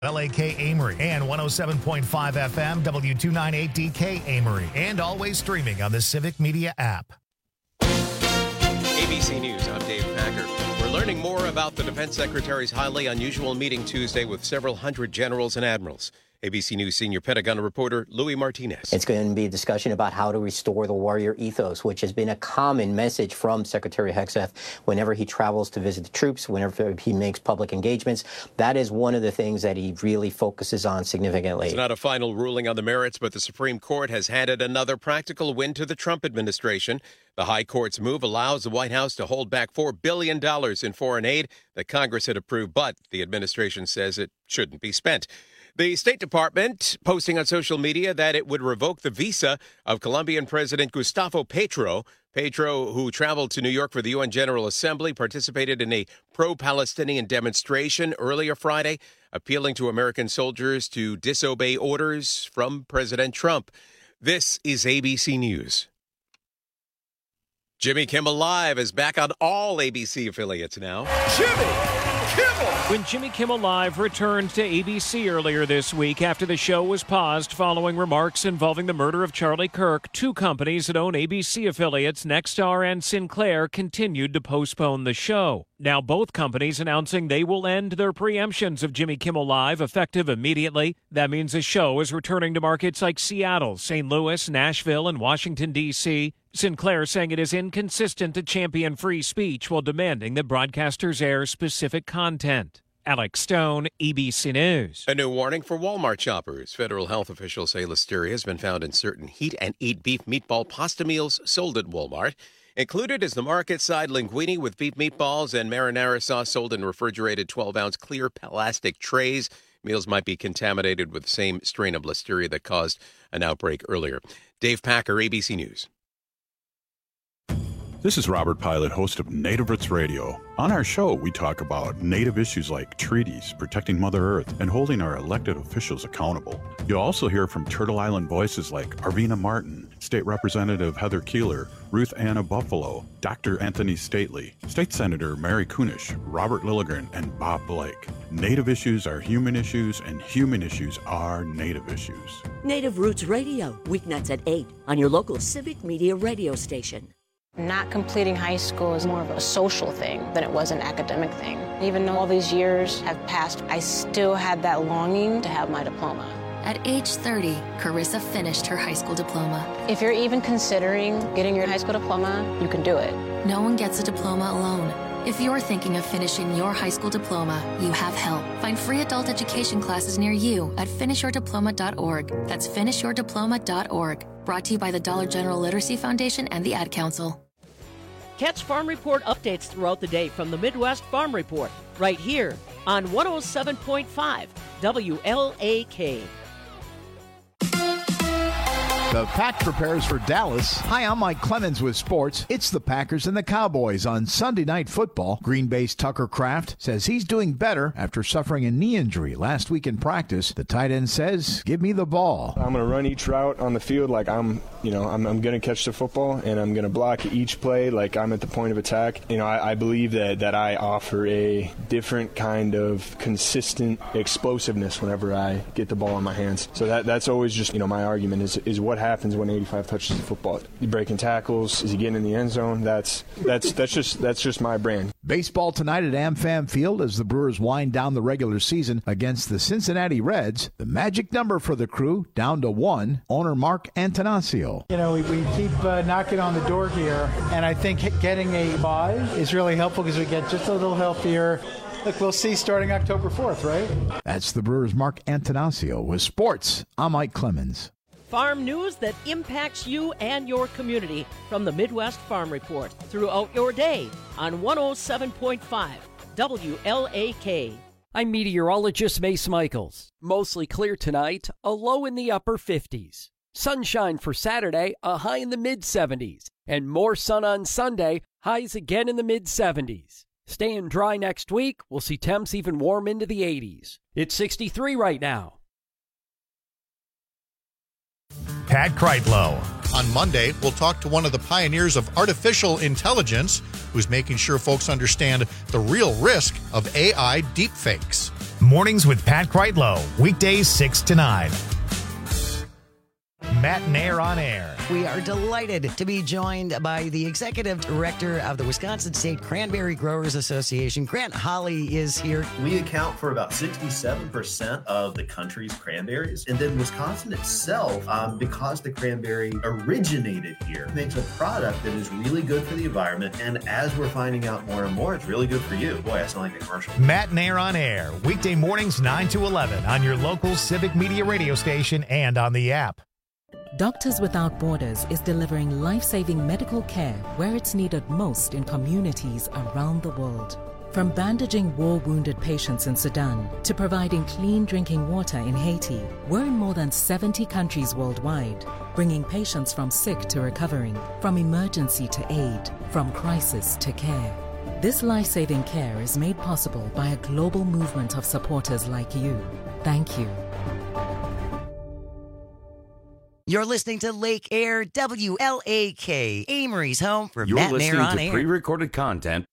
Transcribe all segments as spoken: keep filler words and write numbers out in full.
L A K Amory and one oh seven point five F M W two ninety-eight D K Amory, and always streaming on the Civic Media app. A B C News, I'm Dave Packer. We're learning more about the Defense Secretary's highly unusual meeting Tuesday with several hundred generals and admirals. A B C News senior Pentagon reporter Louis Martinez. It's going to be a discussion about how to restore the warrior ethos, which has been a common message from Secretary Hegseth whenever he travels to visit the troops, whenever he makes public engagements. That is one of the things that he really focuses on significantly. It's not a final ruling on the merits, but the Supreme Court has handed another practical win to the Trump administration. The High Court's move allows the White House to hold back four billion dollars in foreign aid that Congress had approved, but the administration says it shouldn't be spent. The State Department posting on social media that it would revoke the visa of Colombian President Gustavo Petro. Petro, who traveled to New York for the U N General Assembly, participated in a pro-Palestinian demonstration earlier Friday, appealing to American soldiers to disobey orders from President Trump. This is A B C News. Jimmy Kimmel Live is back on all A B C affiliates now. Jimmy Kimmel! When Jimmy Kimmel Live returned to A B C earlier this week after the show was paused following remarks involving the murder of Charlie Kirk, two companies that own A B C affiliates, Nexstar and Sinclair, continued to postpone the show. Now both companies announcing they will end their preemptions of Jimmy Kimmel Live effective immediately. That means the show is returning to markets like Seattle, Saint Louis, Nashville, and Washington, D C Sinclair saying it is inconsistent to champion free speech while demanding that broadcasters air specific content. Alex Stone, A B C News. A new warning for Walmart shoppers. Federal health officials say listeria has been found in certain Heat and Eat beef meatball pasta meals sold at Walmart. Included is the market-side linguine with beef meatballs and marinara sauce sold in refrigerated twelve-ounce clear plastic trays. Meals might be contaminated with the same strain of listeria that caused an outbreak earlier. Dave Packer, A B C News. This is Robert Pilot, host of Native Roots Radio. On our show, we talk about Native issues like treaties, protecting Mother Earth, and holding our elected officials accountable. You'll also hear from Turtle Island voices like Arvina Martin, State Representative Heather Keeler, Ruth Anna Buffalo, Doctor Anthony Stately, State Senator Mary Kunish, Robert Lilligren, and Bob Blake. Native issues are human issues, and human issues are Native issues. Native Roots Radio, weeknights at eight on your local Civic Media radio station. Not completing high school is more of a social thing than it was an academic thing. Even though all these years have passed, I still had that longing to have my diploma. At age thirty, Carissa finished her high school diploma. If you're even considering getting your high school diploma, you can do it. No one gets a diploma alone. If you're thinking of finishing your high school diploma, you have help. Find free adult education classes near you at finish your diploma dot org. That's finish your diploma dot org. Brought to you by the Dollar General Literacy Foundation and the Ad Council. Catch Farm Report updates throughout the day from the Midwest Farm Report, right here on one oh seven point five W L A K. The Pack prepares for Dallas. Hi, I'm Mike Clemens with sports. It's the Packers and the Cowboys on Sunday Night Football. Green Bay's Tucker Kraft says he's doing better after suffering a knee injury last week in practice. The tight end says, give me the ball. I'm going to run each route on the field like I'm, you know, I'm, I'm going to catch the football, and I'm going to block each play like I'm at the point of attack. You know, I, I believe that, that I offer a different kind of consistent explosiveness whenever I get the ball in my hands. So that that's always just, you know, my argument is, is what happens when eighty-five touches the football. You breaking tackles? Is he getting in the end zone? That's that's that's just that's just my brand. Baseball tonight at AmFam Field as the Brewers wind down the regular season against the Cincinnati Reds. The magic number for the Crew down to one. Owner Mark Antanasio. You know, we, we keep uh, knocking on the door here, and I think getting a bye is really helpful because we get just a little healthier. Look, we'll see starting October fourth, right? That's the Brewers' Mark Antanasio. With sports, I'm Mike Clemens. Farm news that impacts you and your community from the Midwest Farm Report throughout your day on one oh seven point five W L A K. I'm meteorologist Mace Michaels. Mostly clear tonight, a low in the upper fifties. Sunshine for Saturday, a high in the mid-seventies. And more sun on Sunday, highs again in the mid-seventies. Staying dry next week, we'll see temps even warm into the eighties. It's sixty-three right now. Pat Kreitlow. On Monday, we'll talk to one of the pioneers of artificial intelligence who's making sure folks understand the real risk of A I deepfakes. Mornings with Pat Kreitlow, weekdays six to nine. Matt Nair on air. We are delighted to be joined by the executive director of the Wisconsin State Cranberry Growers Association. Grant Holly is here. We account for about sixty-seven percent of the country's cranberries. And then Wisconsin itself, um, because the cranberry originated here, makes a product that is really good for the environment. And as we're finding out more and more, it's really good for you. Boy, I sound like a commercial. Matt Nair on air, weekday mornings nine to eleven on your local Civic Media radio station and on the app. Doctors Without Borders is delivering life-saving medical care where it's needed most in communities around the world. From bandaging war-wounded patients in Sudan to providing clean drinking water in Haiti, we're in more than seventy countries worldwide, bringing patients from sick to recovering, from emergency to aid, from crisis to care. This life-saving care is made possible by a global movement of supporters like you. Thank you. You're listening to Lake Air W L A K, Amory's home for You're Matt listening Nair on to air. pre-recorded content.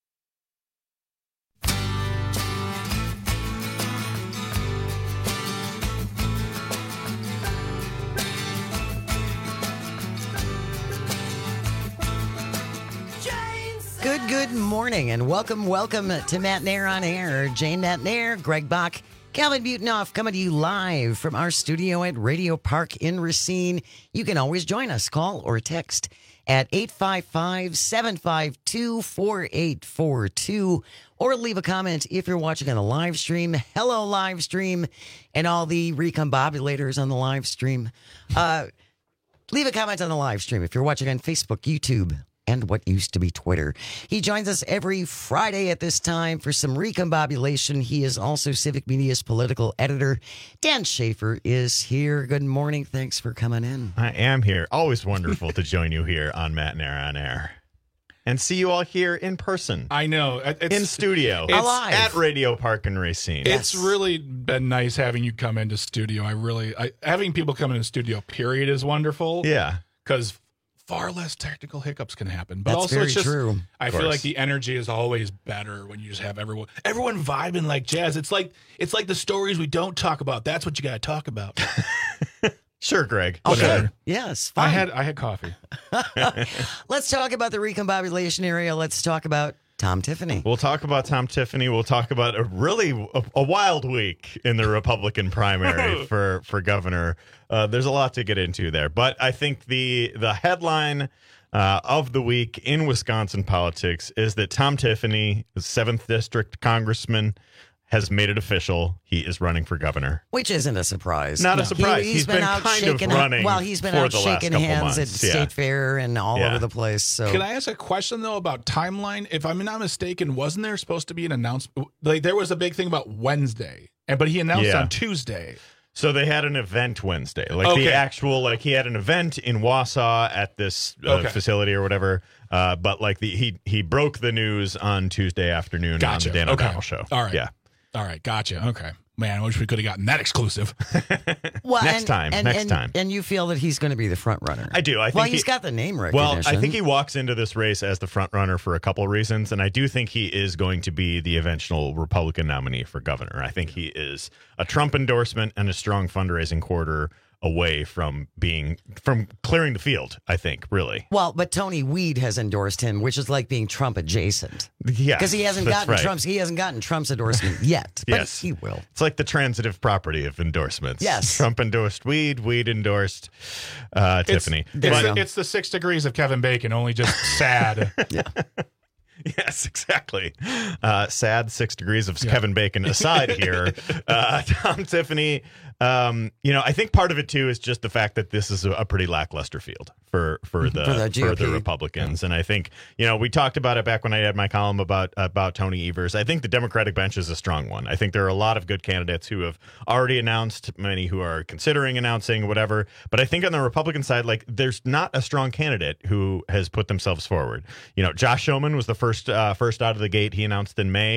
Good, good morning, and welcome, welcome to Matt Nair on air. Jane Matt Nair, Greg Bach, Calvin Butenoff coming to you live from our studio at Radio Park in Racine. You can always join us. Call or text at eight five five, seven five two, four eight four two or leave a comment if you're watching on the live stream. Hello, live stream, and all the recombobulators on the live stream. Uh, leave a comment on the live stream if you're watching on Facebook, YouTube, and what used to be Twitter. He joins us every Friday at this time for some recombobulation. He is also Civic Media's political editor. Dan Schaefer is here. Good morning. Thanks for coming in. I am here. Always wonderful to join you here on Matt Nair on Air. And see you all here in person. I know. It's, in studio. It's, Alive. At Radio Park in Racine. It's really been nice having you come into studio. I really, I, having people come into studio, period, is wonderful. Yeah. Because far less technical hiccups can happen. But That's also, very it's just, true. I feel like the energy is always better when you just have everyone everyone vibing like jazz. It's like it's like the stories we don't talk about. That's what you got to talk about. Sure, Greg. Okay. Whatever. Yes, fine. I had I had coffee. Let's talk about the recombobulation area. Let's talk about Tom Tiffany. We'll talk about Tom Tiffany. We'll talk about a really a, a wild week in the Republican primary for for governor. Uh, there's a lot to get into there, but I think the the headline uh, of the week in Wisconsin politics is that Tom Tiffany, the seventh District Congressman, has made it official. He is running for governor. Which isn't a surprise. Not a surprise. He, he's been, been out kind shaking, of running Well, he's been for out the shaking last hands months. at Yeah. State Fair and all Yeah. over the place. So, Can I ask a question though about timeline? If I'm not mistaken, wasn't there supposed to be an announcement? Like there was a big thing about Wednesday, and but he announced Yeah. on Tuesday. So they had an event Wednesday, like Okay. the actual, like he had an event in Wausau at this uh, Okay. facility or whatever. Uh, but like the he he broke the news on Tuesday afternoon Gotcha. on the Dan Okay. O'Donnell show. All right. Yeah. All right. Gotcha. Okay. Man, I wish we could have gotten that exclusive. well, Next and, time, and, next and, time. And you feel that he's going to be the front runner. I do. I think well, he- he's got the name Well, recognition. I think he walks into this race as the front runner for a couple of reasons, and I do think he is going to be the eventual Republican nominee for governor. I think he is a Trump endorsement and a strong fundraising quarter away from being from clearing the field, I think, really. Well, but Tony Weed has endorsed him, which is like being Trump adjacent. Yeah, because he hasn't that's gotten right. Trump's. He hasn't gotten Trump's endorsement yet, but Yes. he will. It's like the transitive property of endorsements. Yes. Trump endorsed Weed, Weed endorsed uh, Tiffany. It's, it's, the, it's the six degrees of Kevin Bacon, only just sad. yeah. Yes, exactly. Uh, sad six degrees of yeah. Kevin Bacon aside here. Uh, Tom Tiffany, um, you know, I think part of it, too, is just the fact that this is a, a pretty lackluster field for, for, the, for, the, for the Republicans. And I think, you know, we talked about it back when I had my column about, about Tony Evers. I think the Democratic bench is a strong one. I think there are a lot of good candidates who have already announced, many who are considering announcing, whatever. But I think on the Republican side, like, there's not a strong candidate who has put themselves forward. You know, Josh Schoeman was the first First, uh, first out of the gate. He announced in May.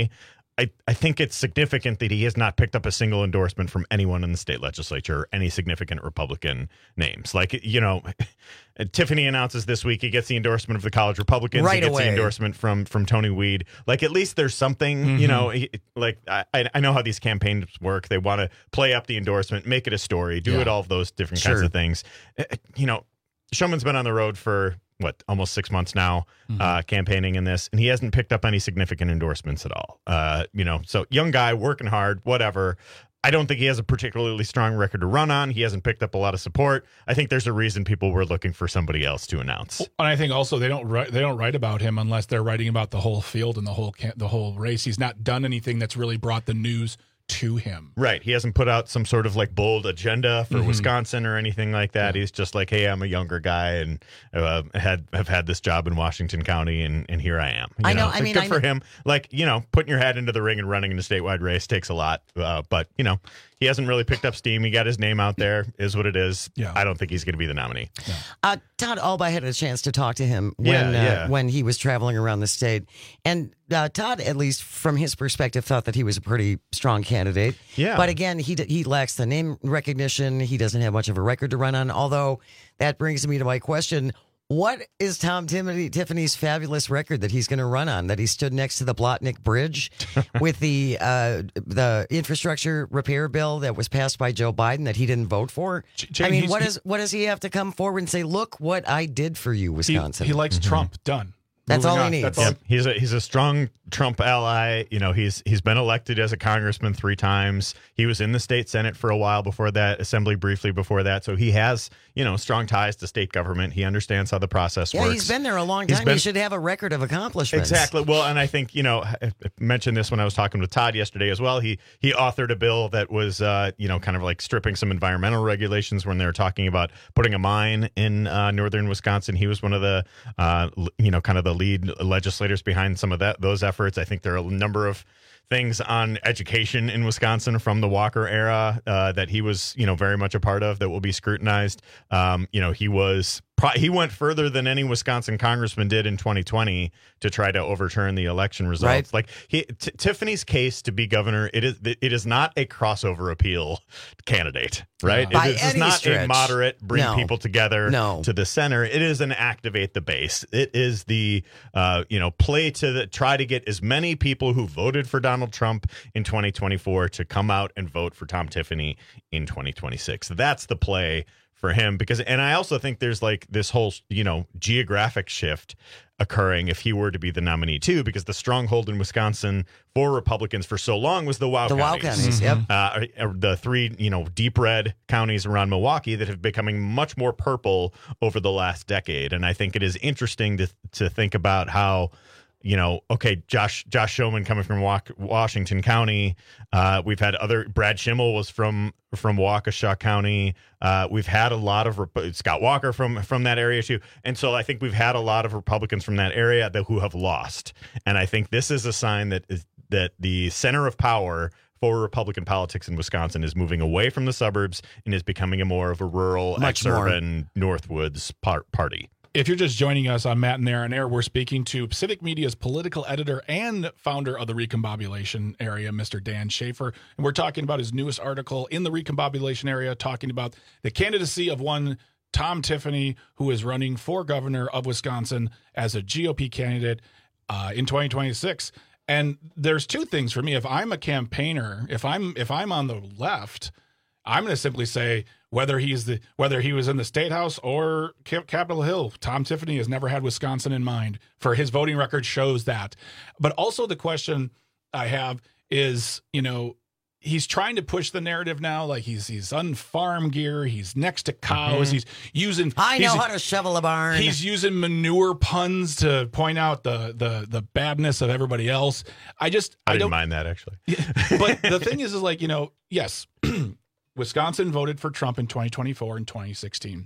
I, I think it's significant that he has not picked up a single endorsement from anyone in the state legislature or any significant Republican names. Like, you know, Tiffany announces this week he gets the endorsement of the college Republicans. Right he gets away. the endorsement from from Tony Weed. Like, at least there's something, mm-hmm. you know, he, like I, I know how these campaigns work. They want to play up the endorsement, make it a story, do Yeah. it all of those different Sure. kinds of things. You know, Showman's been on the road for what, almost six months now, mm-hmm. uh, campaigning in this, and he hasn't picked up any significant endorsements at all. Uh, you know, so young guy, working hard, whatever. I don't think he has a particularly strong record to run on. He hasn't picked up a lot of support. I think there's a reason people were looking for somebody else to announce. And I think also they don't write, they don't write about him unless they're writing about the whole field and the whole ca- the whole race. He's not done anything that's really brought the news to him. Right. He hasn't put out some sort of like bold agenda for mm-hmm. Wisconsin or anything like that. Yeah. He's just like, hey, I'm a younger guy and uh, had have had this job in Washington County, and, and here I am. You I know. know? I so mean, good I for know. him. Like, you know, putting your hat into the ring and running in a statewide race takes a lot. Uh, but, you know, he hasn't really picked up steam. He got his name out there, is what it is. Yeah. I don't think he's going to be the nominee. Yeah. Uh, Todd Alby had a chance to talk to him when Yeah, uh, yeah. when he was traveling around the state, and uh, Todd, at least from his perspective, thought that he was a pretty strong candidate. Yeah. But again, he d- he lacks the name recognition. He doesn't have much of a record to run on. Although that brings me to my question: what is Tom Tiffany, Tiffany's fabulous record that he's going to run on? That he stood next to the Blotnick Bridge with the uh, the infrastructure repair bill that was passed by Joe Biden that he didn't vote for? Jane, I mean, he's- what he- is what does he have to come forward and say? Look what I did for you, He, Wisconsin. he likes Trump. Done. That's Moving all he on. needs. That's all- Yep. He's a he's a strong Trump ally. You know, he's he's been elected as a congressman three times. He was in the state Senate for a while before that, assembly briefly before that. So he has, you know, strong ties to state government. He understands how the process Yeah, works. he's been there a long He's time. been- he should have a record of accomplishments. Exactly. Well, and I think, you know, I mentioned this when I was talking with Todd yesterday as well. He he authored a bill that was, uh, you know, kind of like stripping some environmental regulations when they were talking about putting a mine in uh, northern Wisconsin. He was one of the, uh, l- you know, kind of the lead legislators behind some of that those efforts. I think there are a number of things on education in Wisconsin from the Walker era uh, that he was, you know, very much a part of that will be scrutinized. Um, you know, he was he went further than any Wisconsin congressman did in twenty twenty to try to overturn the election results. Right. Like he, T- Tiffany's case to be governor, it is it is not a crossover appeal candidate, right? By it is any not stretch. a moderate bring No. people together No. to the center. It is an activate the base. It is the uh, you know play to the try to get as many people who voted for Donald Trump in twenty twenty-four to come out and vote for Tom Tiffany in twenty twenty-six. That's the play for him, because and I also think there's like this whole, you know, geographic shift occurring if he were to be the nominee too, because the stronghold in Wisconsin for Republicans for so long was the Wow The Wow counties. counties, yep. Uh, are the three, you know, deep red counties around Milwaukee that have becoming much more purple over the last decade. And I think it is interesting to to think about how, you know, okay, Josh Josh Showman coming from Wa- Washington County. Uh, we've had other Brad Schimmel was from from Waukesha County. Uh, we've had a lot of Rep- Scott Walker from from that area too, and so I think we've had a lot of Republicans from that area that who have lost. And I think this is a sign that is that the center of power for Republican politics in Wisconsin is moving away from the suburbs and is becoming a more of a rural, Much more. exurban Northwoods par- party. If you're just joining us on Matt and Aaron on Air, we're speaking to Civic Media's political editor and founder of the Recombobulation area, Mister Dan Schaefer. And we're talking about his newest article in the Recombobulation area, talking about the candidacy of one Tom Tiffany, who is running for governor of Wisconsin as a G O P candidate uh, in twenty twenty-six. And there's two things for me. If I'm a campaigner, if I'm if I'm on the left, I'm going to simply say whether he's the whether he was in the State House or Cap- Capitol Hill, Tom Tiffany has never had Wisconsin in mind. For his voting record shows that. But also the question I have is, you know, he's trying to push the narrative now, like he's he's on farm gear, he's next to cows, Mhm. he's using I know he's- how to shovel a barn. He's using manure puns to point out the the the badness of everybody else. I just I, I, didn't don't mind that actually. but the thing is, is like, you know, yes, Wisconsin voted for Trump in twenty twenty-four and twenty sixteen.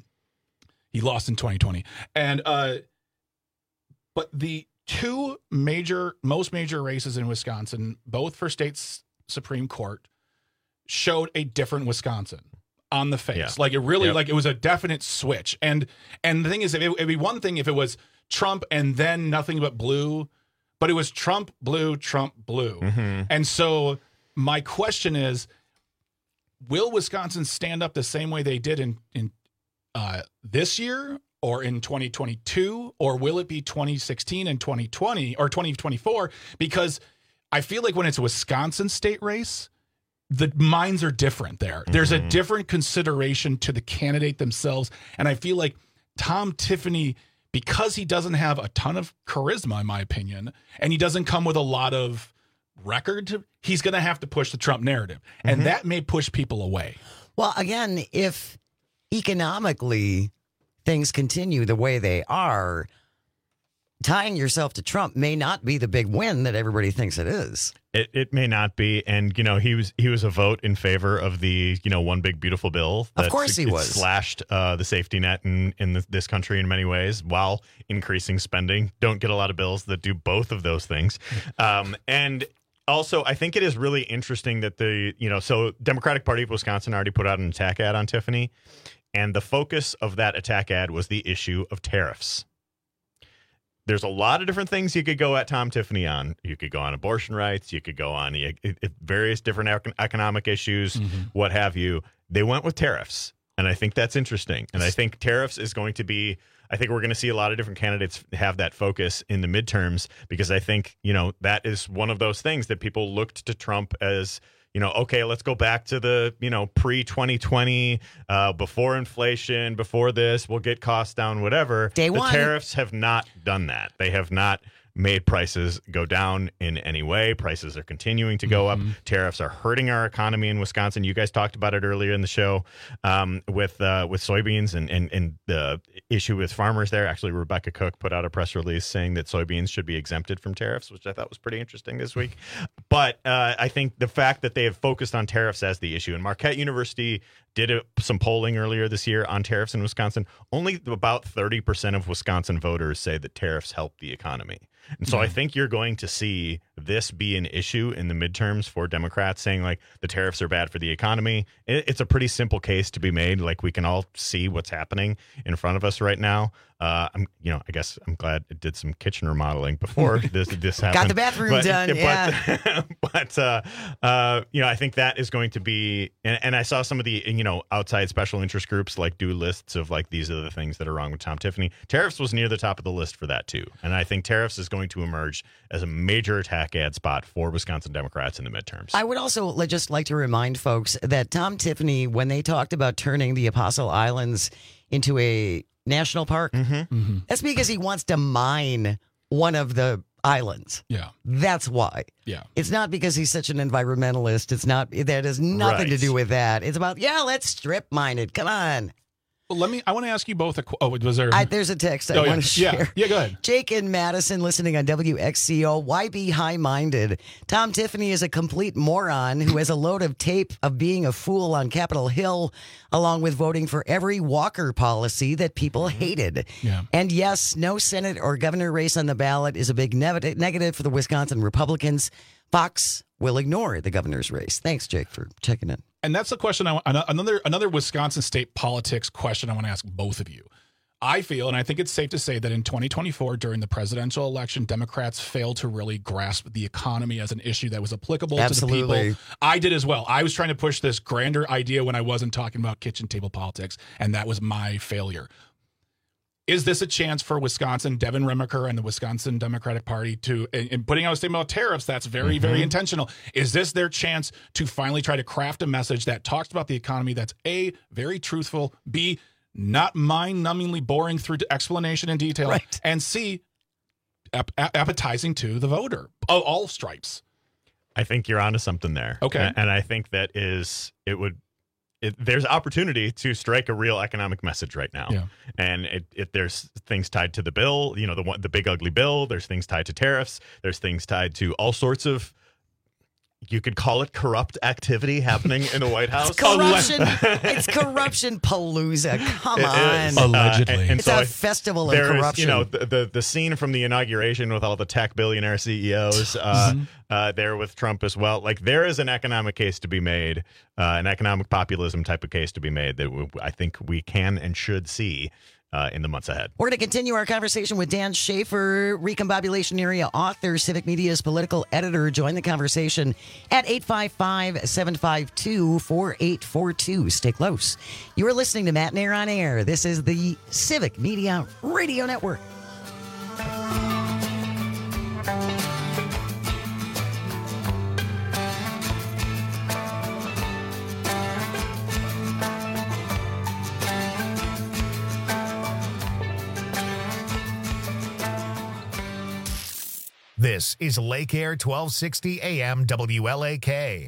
He lost in twenty twenty. And, uh, but the two major, most major races in Wisconsin, both for state's Supreme Court, showed a different Wisconsin on the face. Yeah. Like it really, Yep. like it was a definite switch. And, and the thing is, if it, it'd be one thing if it was Trump and then nothing but blue. but it was Trump blue, Trump blue. Mm-hmm. And so my question is, will Wisconsin stand up the same way they did in, in uh, this year or in twenty twenty-two, or will it be twenty sixteen and twenty twenty or twenty twenty-four? Because I feel like when it's a Wisconsin state race, the minds are different there. Mm-hmm. There's a different consideration to the candidate themselves. And I feel like Tom Tiffany, because he doesn't have a ton of charisma, in my opinion, and he doesn't come with a lot of record, he's going to have to push the Trump narrative. Mm-hmm. And that may push people away. Well, again, if economically things continue the way they are, tying yourself to Trump may not be the big win that everybody thinks it is. It it may not be, and you know he was he was a vote in favor of the you know one big beautiful bill. Of course he was. Slashed uh, the safety net in in the, this country in many ways while increasing spending. Don't get a lot of bills that do both of those things, um, and. Also, I think it is really interesting that the, you know, so Democratic Party of Wisconsin already put out an attack ad on Tiffany, and the focus of that attack ad was the issue of tariffs. There's a lot of different things you could go at Tom Tiffany on. You could go on abortion rights. You could go on the, it, it, various different econ- economic issues, mm-hmm. what have you. They went with tariffs, and I think that's interesting. And I think tariffs is going to be, I think we're going to see a lot of different candidates have that focus in the midterms, because I think, you know, that is one of those things that people looked to Trump as, you know, okay, let's go back to the, you know, pre twenty twenty, uh, before inflation, before this, we'll get costs down, whatever. Day the one. Tariffs have not done that. They have not made prices go down in any way. Prices are continuing to go mm-hmm. up. Tariffs are hurting our economy in Wisconsin. You guys talked about it earlier in the show um, with uh, with soybeans and, and, and the issue with farmers there. Actually, Rebecca Cook put out a press release saying that soybeans should be exempted from tariffs, which I thought was pretty interesting this week. But uh, I think the fact that they have focused on tariffs as the issue, and Marquette University did a, some polling earlier this year on tariffs in Wisconsin, only about thirty percent of Wisconsin voters say that tariffs help the economy. And so mm-hmm. I think you're going to see this be an issue in the midterms for Democrats, saying like the tariffs are bad for the economy. It, it's a pretty simple case to be made. Like we can all see what's happening in front of us right now. Uh, I'm, you know, I guess I'm glad it did some kitchen remodeling before this this happened. Got the bathroom but, done. But, yeah. but uh, uh, you know, I think that is going to be. And, and I saw some of the you know outside special interest groups like do lists of like these are the things that are wrong with Tom Tiffany. Tariffs was near the top of the list for that too. And I think tariffs is going to emerge as a major attack ad spot for Wisconsin Democrats in the midterms. I would also just like to remind folks that Tom Tiffany, when they talked about turning the Apostle Islands into a national park, mm-hmm. Mm-hmm. that's because he wants to mine one of the islands. Yeah. That's why. Yeah. It's not because he's such an environmentalist. It's not, that has nothing Right. to do with that. It's about, yeah, let's strip mine it. Come on. Well, let me, I want to ask you both a, qu- oh, was there? I, there's a text I oh, want yeah. to share. Yeah. yeah, go ahead. Jake in Madison listening on W X C O. Why be high-minded? Tom Tiffany is a complete moron who has a load of tape of being a fool on Capitol Hill, along with voting for every Walker policy that people hated. Yeah. And yes, no Senate or governor race on the ballot is a big ne- negative for the Wisconsin Republicans. Fox will ignore the governor's race. Thanks, Jake, for checking in. And that's the question. I want, another another Wisconsin state politics question I want to ask both of you. I feel, and I think it's safe to say that in twenty twenty-four, during the presidential election, Democrats failed to really grasp the economy as an issue that was applicable Absolutely. to the people. I did as well. I was trying to push this grander idea when I wasn't talking about kitchen table politics, and that was my failure. Is this a chance for Wisconsin, Devin Remaker and the Wisconsin Democratic Party to, in putting out a statement about tariffs, that's very, mm-hmm. very intentional. Is this their chance to finally try to craft a message that talks about the economy that's A, very truthful, B, not mind-numbingly boring through explanation and detail, right. and C, ap- appetizing to the voter, oh, all stripes? I think you're onto something there. Okay. And, and I think that is, it would, It, there's opportunity to strike a real economic message right now. Yeah. And it, it, there's things tied to the bill, you know, the one, the big ugly bill. There's things tied to tariffs. There's things tied to all sorts of, you could call it corrupt activity happening in the White House. It's corruption. It's corruption palooza. Come It on. is. Allegedly. Uh, and, and It's so a I- festival of there's, corruption. You know, the, the the scene from the inauguration with all the tech billionaire C E Os uh, Mm-hmm. uh, there with Trump as well. Like there is an economic case to be made, uh, an economic populism type of case to be made that we, I think we can and should see uh, in the months ahead. We're going to continue our conversation with Dan Schaefer, Recombobulation area author, Civic Media's political editor. Join the conversation at eight five five, seven five two, four eight four two. Stay close. You are listening to Matt and Air on Air. This is the Civic Media Radio Network. This is Lake Air twelve sixty A M W L A K.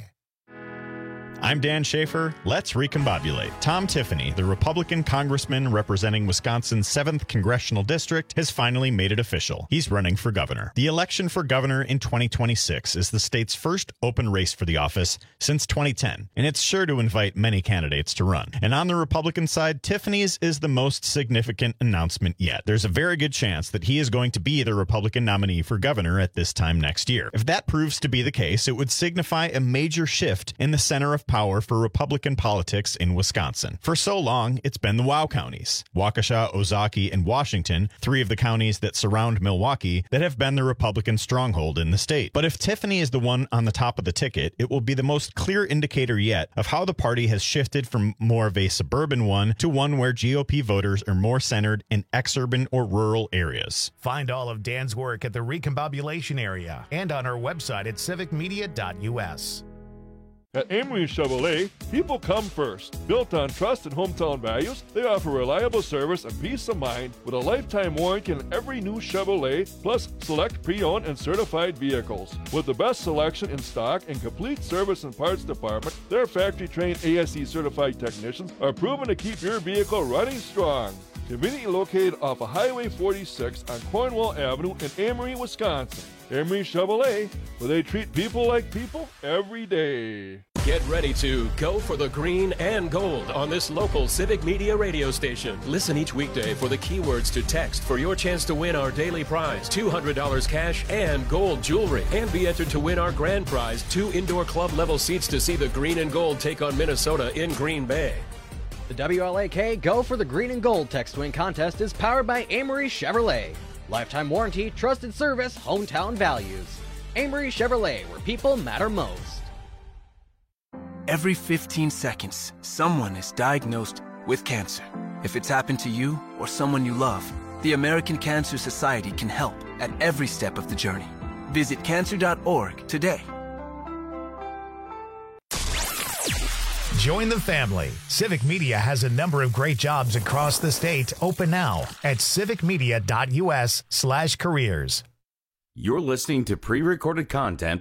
I'm Dan Schaefer. Let's recombobulate. Tom Tiffany, the Republican congressman representing Wisconsin's seventh Congressional District, has finally made it official. He's running for governor. The election for governor in twenty twenty-six is the state's first open race for the office since twenty ten, and it's sure to invite many candidates to run. And on the Republican side, Tiffany's is the most significant announcement yet. There's a very good chance that he is going to be the Republican nominee for governor at this time next year. If that proves to be the case, it would signify a major shift in the center of power for Republican politics in Wisconsin. For so long, it's been the WOW counties, Waukesha, Ozaukee, and Washington, three of the counties that surround Milwaukee, that have been the Republican stronghold in the state. But if Tiffany is the one on the top of the ticket, it will be the most clear indicator yet of how the party has shifted from more of a suburban one to one where G O P voters are more centered in exurban or rural areas. Find all of Dan's work at the Recombobulation area and on our website at civic media dot u s. At Amory Chevrolet, people come first. Built on trust and hometown values, they offer reliable service and peace of mind with a lifetime warranty on every new Chevrolet, plus select pre-owned and certified vehicles. With the best selection in stock and complete service and parts department, their factory-trained A S E certified technicians are proven to keep your vehicle running strong. Conveniently located off of Highway forty-six on Cornwall Avenue in Amory, Wisconsin. Amory Chevrolet, where they treat people like people every day. Get ready to go for the green and gold on this local Civic Media radio station. Listen each weekday for the keywords to text for your chance to win our daily prize, two hundred dollars cash and gold jewelry, and be entered to win our grand prize, two indoor club level seats to see the green and gold take on Minnesota in Green Bay. The W L A K Go for the Green and Gold text win contest is powered by Amory Chevrolet. Lifetime warranty, trusted service, hometown values. Amory Chevrolet, where people matter most. Every fifteen seconds, someone is diagnosed with cancer. If it's happened to you or someone you love, the American Cancer Society can help at every step of the journey. Visit cancer dot org today. Join the family. Civic Media has a number of great jobs across the state open now at civic media dot u s slash careers. You're listening to pre-recorded content.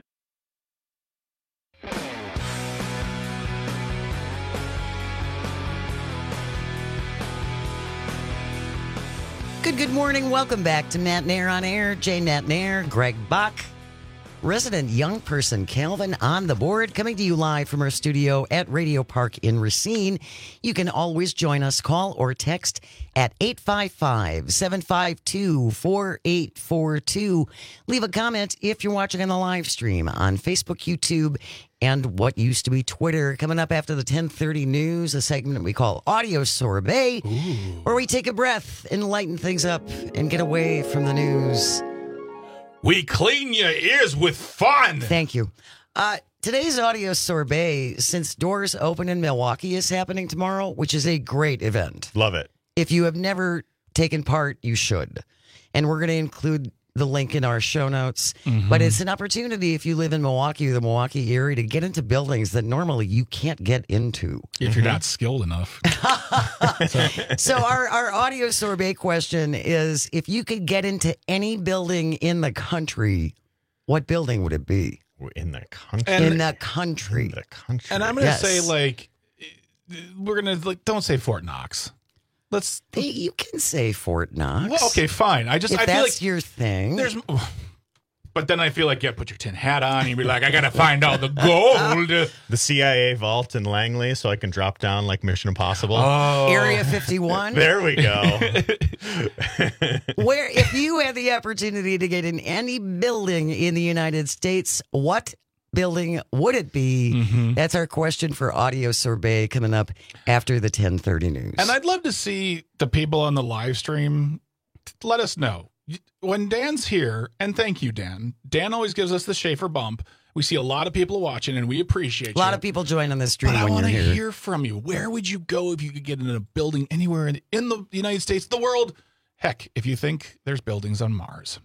Good, good morning. Welcome back to Matt Nair on Air. Jane Matt Nair, Greg Buck. Resident young person Calvin on the board, coming to you live from our studio at Radio Park in Racine. You can always join us. Call or text at eight five five, seven five two, four eight four two. Leave a comment if you're watching on the live stream on Facebook, YouTube, and what used to be Twitter. Coming up after the ten thirty news, a segment we call Audio Sorbet, Ooh. where we take a breath and lighten things up and get away from the news. We clean your ears with fun. Thank you. Uh, today's Audio Sorbet, since Doors Open in Milwaukee is happening tomorrow, which is a great event. Love it. If you have never taken part, you should. And we're going to include the link in our show notes. Mm-hmm. But it's an opportunity if you live in Milwaukee or the Milwaukee area to get into buildings that normally you can't get into. If you're not skilled enough. so so our, our audio sorbet question is, if you could get into any building in the country, what building would it be? In the country? And, in the country. In the country. And I'm going to yes. say, like, we're going to, like, don't say Fort Knox. Let's. Hey, you can say Fort Knox. Well, okay, fine. I just if I feel that's like your thing. There's, but then I feel like, yeah, put your tin hat on and you'd be like, I gotta find all the gold. The C I A vault in Langley, so I can drop down like Mission Impossible. Oh. Area fifty-one. There we go. Where, if you had the opportunity to get in any building in the United States, what building would it be? Mm-hmm. That's our question for Audio Sorbet coming up after the ten thirty news. And I'd love to see the people on the live stream let us know. When Dan's here, and thank you, Dan. Dan always gives us the Schaefer bump. We see a lot of people watching, and we appreciate a lot you. of people join on the stream But I when want to you're here. hear from you. Where would you go if you could get in a building anywhere in, in the United States, the world? Heck, if you think there's buildings on Mars.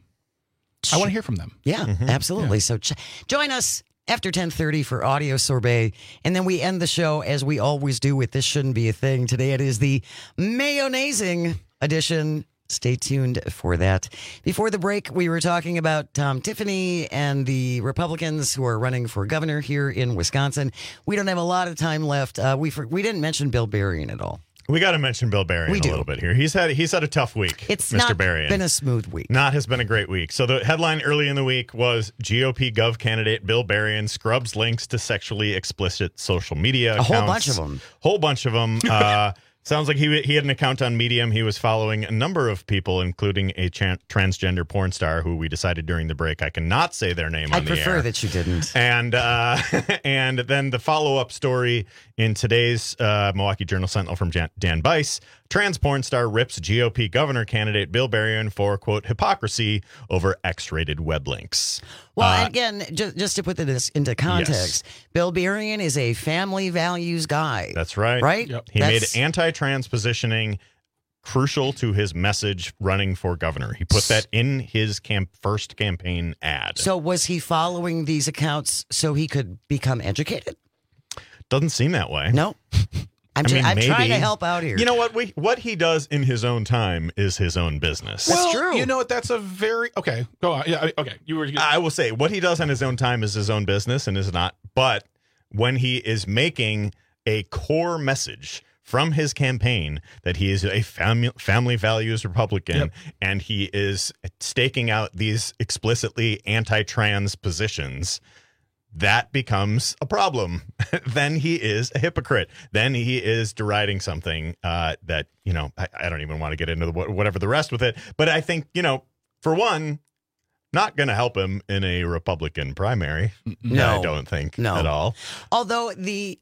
I want to hear from them. Yeah, Mm-hmm. absolutely. So ch- join us after ten thirty for Audio Sorbet. And then we end the show as we always do with This Shouldn't Be a Thing. Today it is the Mayonnaising edition. Stay tuned for that. Before the break, we were talking about Tom Tiffany and the Republicans who are running for governor here in Wisconsin. We don't have a lot of time left. Uh, we for- we didn't mention Bill Berrien at all. We got to mention Bill Berrien We a do. little bit here. He's had he's had a tough week. It's Mister not Berrien. been a smooth week. Not has been a great week. So the headline early in the week was G O P Gov candidate Bill Berrien scrubs links to sexually explicit social media A accounts. whole bunch of them. Whole bunch of them. Uh, sounds like he he had an account on Medium. He was following a number of people, including a chan- transgender porn star who we decided during the break I cannot say their name I on the air. prefer that you didn't. And uh, and then the follow-up story in today's uh, Milwaukee Journal Sentinel from Jan- Dan Bice. Trans porn star rips G O P governor candidate Bill Berrien for, quote, hypocrisy over X-rated web links. Well, Uh, and again, just, just to put this into context, Bill Berrien is a family values guy. That's right. Right? He That's- made anti-trans positioning crucial to his message running for governor. He put that in his camp- first campaign ad. So was he following these accounts so he could become educated? Doesn't seem that way. No. I'm, I ju- mean, I'm trying to maybe. help out here. You know what? We, what he does in his own time is his own business. Well, you know what? That's a very okay. Go on. Yeah. I- Okay. You were. I will say what he does on his own time is his own business and is not. But when he is making a core message from his campaign that he is a family family values Republican Yep. and he is staking out these explicitly anti-trans positions, that becomes a problem. Then he is a hypocrite. Then he is deriding something uh, that, you know, I, I don't even want to get into the, whatever the rest with it. But I think, you know, for one, not going to help him in a Republican primary. No. I don't think No. at all. Although the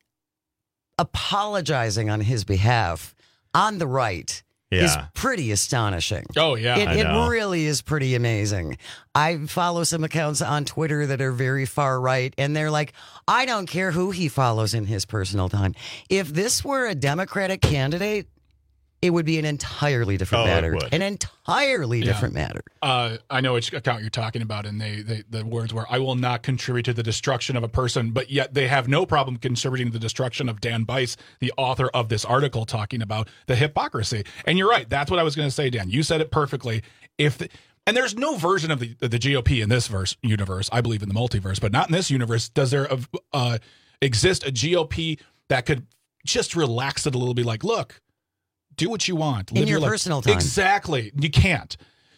apologizing on his behalf on the right is Yeah. pretty astonishing. Oh, yeah. It, I it know. really is pretty amazing. I follow some accounts on Twitter that are very far right, and they're like, I don't care who he follows in his personal time. If this were a Democratic candidate, it would be an entirely different Oh, it matter. would. An entirely Yeah. different matter. Uh, I know which account you're talking about, and they, they the words were, "I will not contribute to the destruction of a person," but yet they have no problem contributing to the destruction of Dan Bice, the author of this article, talking about the hypocrisy. And you're right. That's what I was going to say, Dan. You said it perfectly. If the, and there's no version of the the G O P in this verse universe. I believe in the multiverse, but not in this universe. Does there uh, exist a G O P that could just relax it a little bit? Like, look. Do what you want. In Live your life. personal time. Exactly. You can't.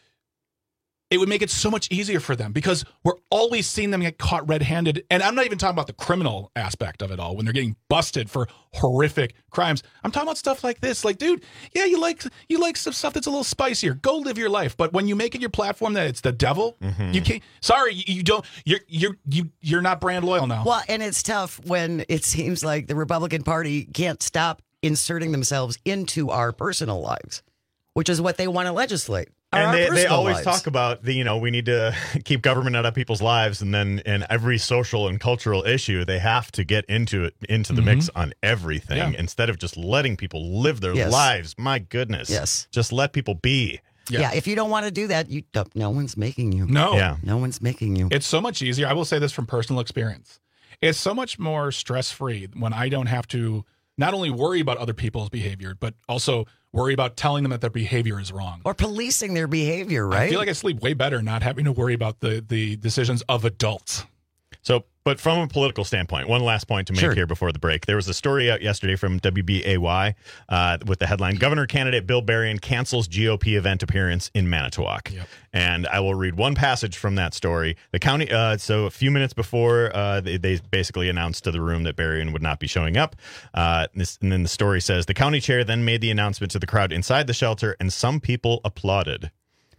It would make it so much easier for them because we're always seeing them get caught red-handed. And I'm not even talking about the criminal aspect of it all when they're getting busted for horrific crimes. I'm talking about stuff like this. Like, dude, yeah, you like you like some stuff that's a little spicier. Go live your life. But when you make it your platform that it's the devil, Mm-hmm. you can't. Sorry, you, you don't. You're you're you you're not brand loyal now. Well, and it's tough when it seems like the Republican Party can't stop inserting themselves into our personal lives, which is what they want to legislate. are And our they, they personal always lives. talk about the, you know, we need to keep government out of people's lives. And then in every social and cultural issue, they have to get into it, into the mix on everything Yeah. instead of just letting people live their Yes. lives. My goodness. Yes. Just let people be. Yeah. if you don't want to do that, you don't, no one's making you. No. Yeah. No one's making you. It's so much easier. I will say this from personal experience. It's so much more stress-free when I don't have to not only worry about other people's behavior, but also worry about telling them that their behavior is wrong. Or policing their behavior, right? I feel like I sleep way better not having to worry about the, the decisions of adults. So, but from a political standpoint, one last point to make Sure. here before the break. There was a story out yesterday from W B A Y uh, with the headline, Governor candidate Bill Berrien cancels G O P event appearance in Manitowoc. Yep. And I will read one passage from that story. The county, uh, so a few minutes before uh, they, they basically announced to the room that Berrien would not be showing up. Uh, this, and then the story says, the county chair then made the announcement to the crowd inside the shelter, and some people applauded.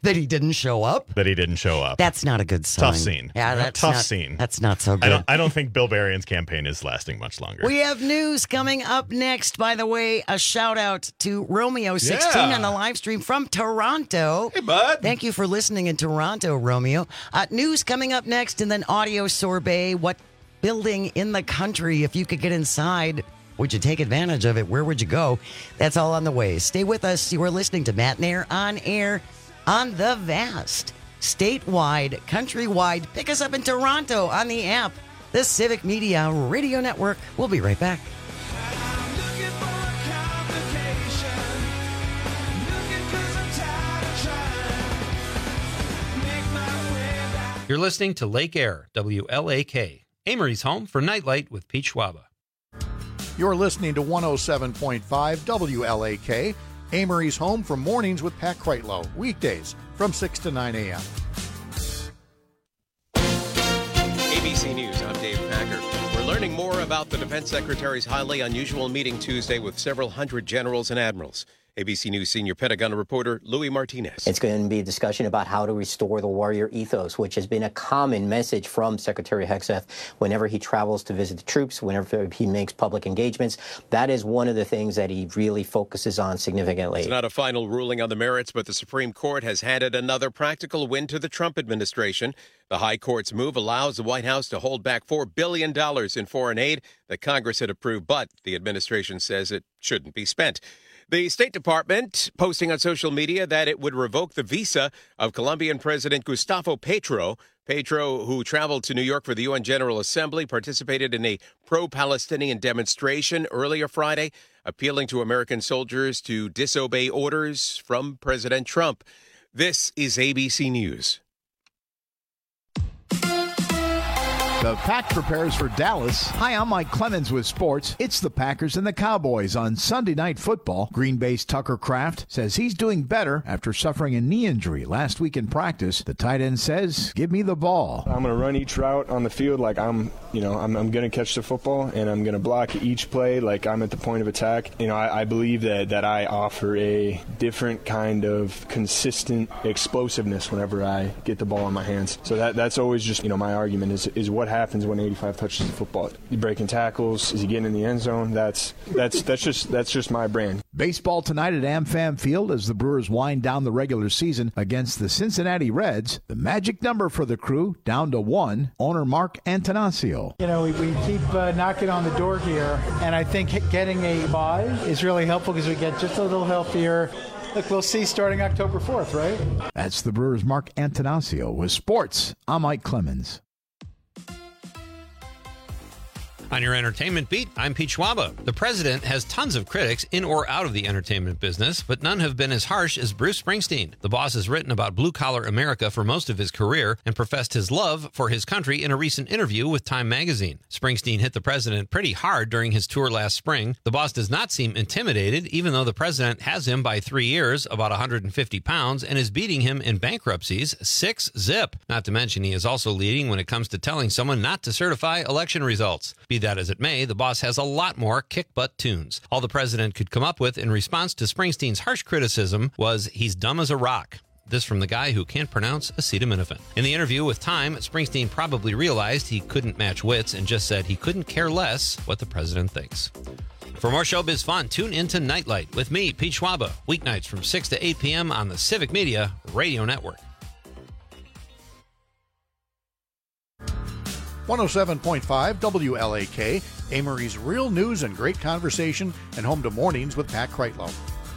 That he didn't show up? That he didn't show up. That's not a good sign. Tough scene. Yeah, that's Tough not, scene. That's not so good. I don't, I don't think Bill Berrien's campaign is lasting much longer. We have news coming up next. By the way, a shout out to Romeo sixteen Yeah. on the live stream from Toronto. Hey, bud. Thank you for listening in Toronto, Romeo. Uh, news coming up next, and then audio sorbet. What building in the country, if you could get inside, would you take advantage of it? Where would you go? That's all on the way. Stay with us. You are listening to Matt Nair on air on the vast, statewide, countrywide. Pick us up in Toronto on the app, the Civic Media Radio Network. We'll be right back. You're listening to Lake Air, W L A K, Amory's home for Nightlight with Pete Schwaba. You're listening to one oh seven point five W L A K, Amory's home for mornings with Pat Kreitlow, weekdays from six to nine a.m. A B C News, I'm Dave Packer. We're learning more about the Defense Secretary's highly unusual meeting Tuesday with several hundred generals and admirals. A B C News senior Pentagon reporter Louis Martinez. It's going to be a discussion about how to restore the warrior ethos, which has been a common message from Secretary Hegseth whenever he travels to visit the troops, whenever he makes public engagements. That is one of the things that he really focuses on significantly. It's not a final ruling on the merits, but the Supreme Court has handed another practical win to the Trump administration. The High Court's move allows the White House to hold back four billion dollars in foreign aid that Congress had approved, but the administration says it shouldn't be spent. The State Department posting on social media that it would revoke the visa of Colombian President Gustavo Petro. Petro, who traveled to New York for the U N General Assembly, participated in a pro-Palestinian demonstration earlier Friday, appealing to American soldiers to disobey orders from President Trump. This is A B C News. The Pack prepares for Dallas. Hi, I'm Mike Clemens with sports. It's the Packers and the Cowboys on Sunday Night Football. Green Bay's Tucker Kraft says he's doing better after suffering a knee injury last week in practice. The tight end says, give me the ball. I'm going to run each route on the field like I'm, you know, I'm, I'm going to catch the football, and I'm going to block each play like I'm at the point of attack. You know, I, I believe that, that I offer a different kind of consistent explosiveness whenever I get the ball in my hands. So that that's always just, you know, my argument is, is what happens when eighty-five touches the football. You breaking tackles? Is he getting in the end zone? That's that's that's just that's just my brand. Baseball tonight at AmFam Field as the Brewers wind down the regular season against the Cincinnati Reds. The magic number for the crew down to one. Owner Mark Antanasio. You know, we, we keep uh, knocking on the door here, and I think getting a bye is really helpful because we get just a little healthier. Look, we'll see starting October fourth, right? That's the Brewers' Mark Antanasio with sports. I'm Mike Clemens. On your entertainment beat, I'm Pete Schwaba. The president has tons of critics in or out of the entertainment business, but none have been as harsh as Bruce Springsteen. The boss has written about blue-collar America for most of his career and professed his love for his country in a recent interview with Time magazine. Springsteen hit the president pretty hard during his tour last spring. The boss does not seem intimidated, even though the president has him by three years, about one hundred fifty pounds, and is beating him in bankruptcies six zip. Not to mention he is also leading when it comes to telling someone not to certify election results. Be that as it may, the boss has a lot more kick-butt tunes. All the president could come up with in response to Springsteen's harsh criticism was, he's dumb as a rock. This from the guy who can't pronounce acetaminophen. In the interview with Time, Springsteen probably realized he couldn't match wits and just said he couldn't care less what the president thinks. For more showbiz fun, tune into Nightlight with me, Pete Schwaba, weeknights from six to eight p.m. on the Civic Media Radio Network. one oh seven point five W L A K, Amory's real news and great conversation, and home to mornings with Pat Kreitlow.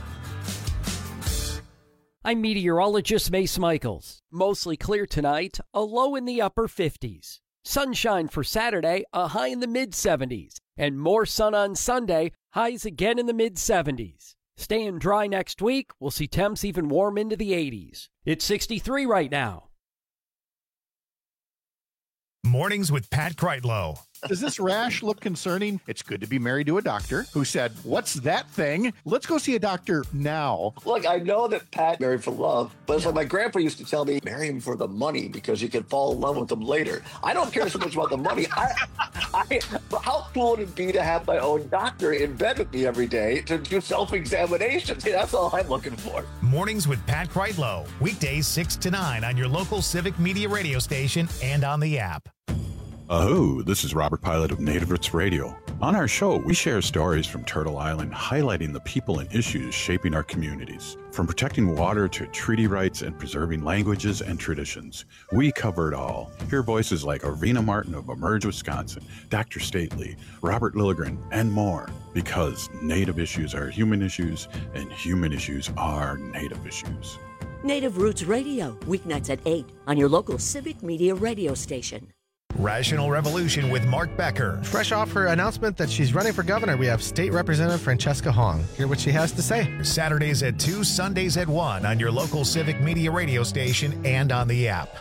I'm meteorologist Mace Michaels. Mostly clear tonight, a low in the upper fifties. Sunshine for Saturday, a high in the mid seventies. And more sun on Sunday, highs again in the mid seventies. Staying dry next week, we'll see temps even warm into the eighties. It's sixty-three right now. Mornings with Pat Kreitlow. Does this rash look concerning? It's good to be married to a doctor who said, "What's that thing? Let's go see a doctor now." Look, I know that Pat married for love, but it's like my grandpa used to tell me, marry him for the money because you can fall in love with him later. I don't care so much about the money. I, I, how cool would it be to have my own doctor in bed with me every day to do self-examinations? That's all I'm looking for. Mornings with Pat Kreitlow. Weekdays six to nine on your local Civic Media radio station and on the app. Oh, this is Robert Pilot of Native Roots Radio. On our show, we share stories from Turtle Island, highlighting the people and issues shaping our communities. From protecting water to treaty rights and preserving languages and traditions, we cover it all. Hear voices like Arvina Martin of Emerge, Wisconsin, Doctor Stately, Robert Lilligren, and more. Because Native issues are human issues, and human issues are Native issues. Native Roots Radio, weeknights at eight on your local Civic Media radio station. Rational Revolution with Mark Becker. Fresh off her announcement that she's running for governor, we have State Representative Francesca Hong. Hear what she has to say. Saturdays at two, Sundays at one on your local Civic Media radio station and on the app.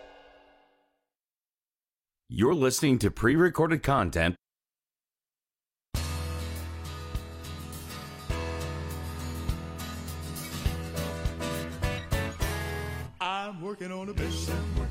You're listening to pre-recorded content. I'm working on a business.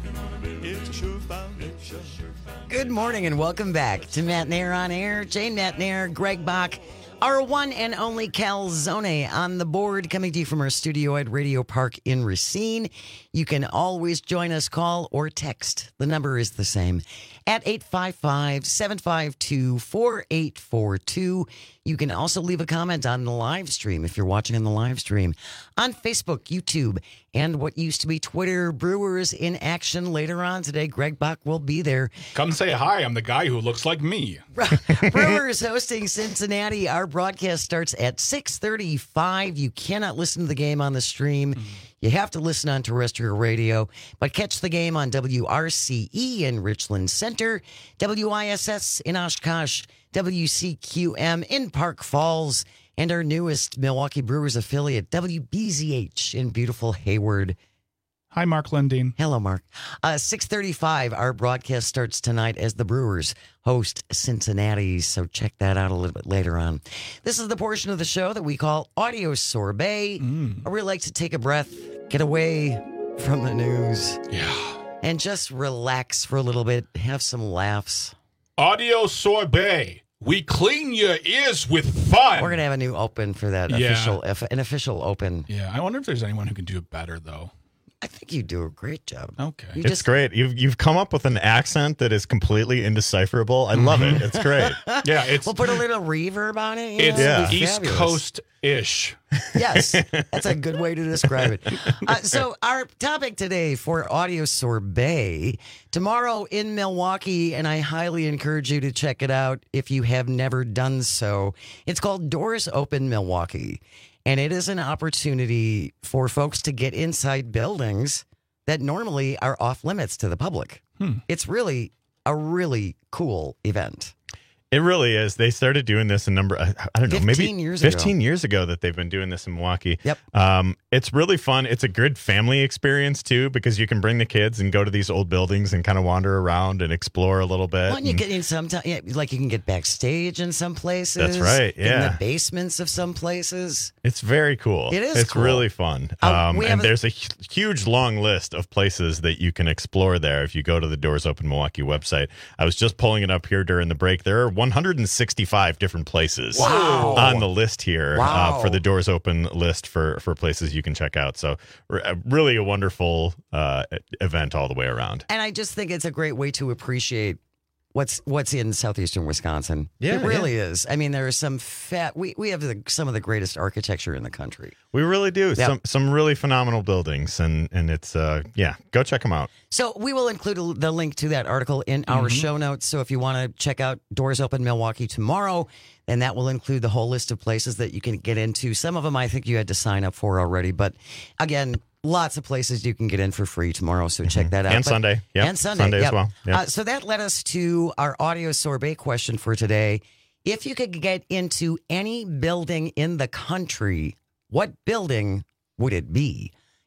It's a sure foundation. Good morning and welcome back to Matt Nair on Air. Jane Matt Nair, Greg Bach, our one and only Calzone on the board, coming to you from our studio at Radio Park in Racine. You can always join us, call or text. The number is the same at eight five five, seven five two, four eight four two. You can also leave a comment on the live stream if you're watching on the live stream on Facebook, YouTube, and what used to be Twitter. Brewers in action later on today. Greg Bach will be there. Come say hi. I'm the guy who looks like me. Brewers hosting Cincinnati. Our broadcast starts at six thirty-five. You cannot listen to the game on the stream. You have to listen on terrestrial radio, but catch the game on W R C E in Richland Center, W I S S in Oshkosh, W C Q M in Park Falls, and our newest Milwaukee Brewers affiliate, W B Z H in beautiful Hayward. Hi, Mark Lundeen. Hello, Mark. Uh, six thirty-five, our broadcast starts tonight as the Brewers host Cincinnati, so check that out a little bit later on. This is the portion of the show that we call Audio Sorbet. Mm. I really like to take a breath, get away from the news. Yeah. And just relax for a little bit, have some laughs. Audio Sorbet. We clean your ears with fun. We're going to have a new open for that, yeah. official, an official open. Yeah, I wonder if there's anyone who can do it better, though. I think you do a great job. Okay. You it's just, great. You've you've come up with an accent that is completely indecipherable. I love it. It's great. Yeah, it's we'll put a little reverb on it. It's know, yeah. East Coast-ish. Yes, that's a good way to describe it. Uh, so our topic today for Audio Sorbet, tomorrow in Milwaukee, and I highly encourage you to check it out if you have never done so. It's called Doors Open Milwaukee. And it is an opportunity for folks to get inside buildings that normally are off limits to the public. Hmm. It's really a really cool event. It really is. They started doing this a number, I don't know, maybe years fifteen ago. years ago that they've been doing this in Milwaukee. Yep. Um, it's really fun. It's a good family experience, too, because you can bring the kids and go to these old buildings and kind of wander around and explore a little bit. Well, and you and, get in some, yeah, like you can get backstage in some places. That's right, yeah. In the basements of some places. It's very cool. It is It's cool. really fun. Uh, Um, we and have a- there's a hu- huge long list of places that you can explore there if you go to the Doors Open Milwaukee website. I was just pulling it up here during the break. There are one hundred sixty-five different places Wow. on the list here Wow. uh, for the Doors Open list for, for places you can check out. So r- really a wonderful uh, event all the way around. And I just think it's a great way to appreciate what's what's in southeastern Wisconsin. Yeah, it really yeah. is. I mean, there are some fat. We we have the, some of the greatest architecture in the country. We really do. Yep. Some some really phenomenal buildings, and and it's uh yeah, go check them out. So we will include a, the link to that article in our Mhm. show notes. So if you want to check out Doors Open Milwaukee tomorrow, then that will include the whole list of places that you can get into. Some of them I think you had to sign up for already, but again, lots of places you can get in for free tomorrow. So check that out. And But- Sunday. Yep. And Sunday. Sunday as yep. well. Yep. Uh, so that led us to our audio sorbet question for today. If you could get into any building in the country, what building would it be?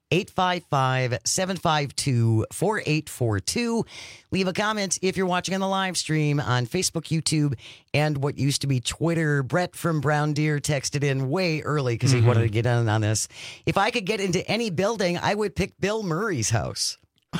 eight five five, seven five two, four eight four two. Leave a comment if you're watching on the live stream on Facebook, YouTube, and what used to be Twitter. Brett from Brown Deer texted in way early because he Mhm. wanted to get in on this. If I could get into any building, I would pick Bill Murray's house.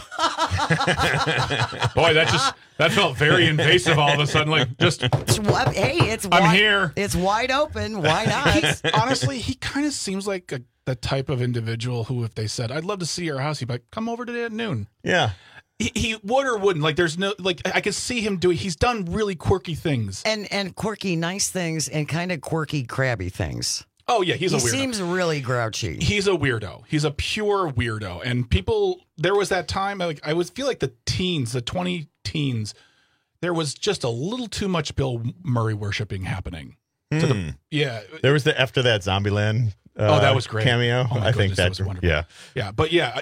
Boy, that just that felt very invasive all of a sudden. Like, just It's wa- hey, it's I'm wide, here. It's wide open. Why not? He's- honestly, he kind of seems like a, the type of individual who, if they said, "I'd love to see your house," he'd be like, "Come over today at noon." Yeah. He, he would or wouldn't. Like, there's no like I could see him doing. He's done really quirky things. and and quirky, nice things, and kind of quirky, crabby things. Oh yeah, he's he a weirdo. seems really grouchy. He's a weirdo. He's a pure weirdo. And people, there was that time, like I was feel like the teens, the twenty teens, there was just a little too much Bill Murray worshiping happening. To Hmm. the, yeah. There was the after that Zombieland. Uh, Oh, that was great. cameo. Oh, my I think goodness, that that, was wonderful. yeah. Yeah, but yeah,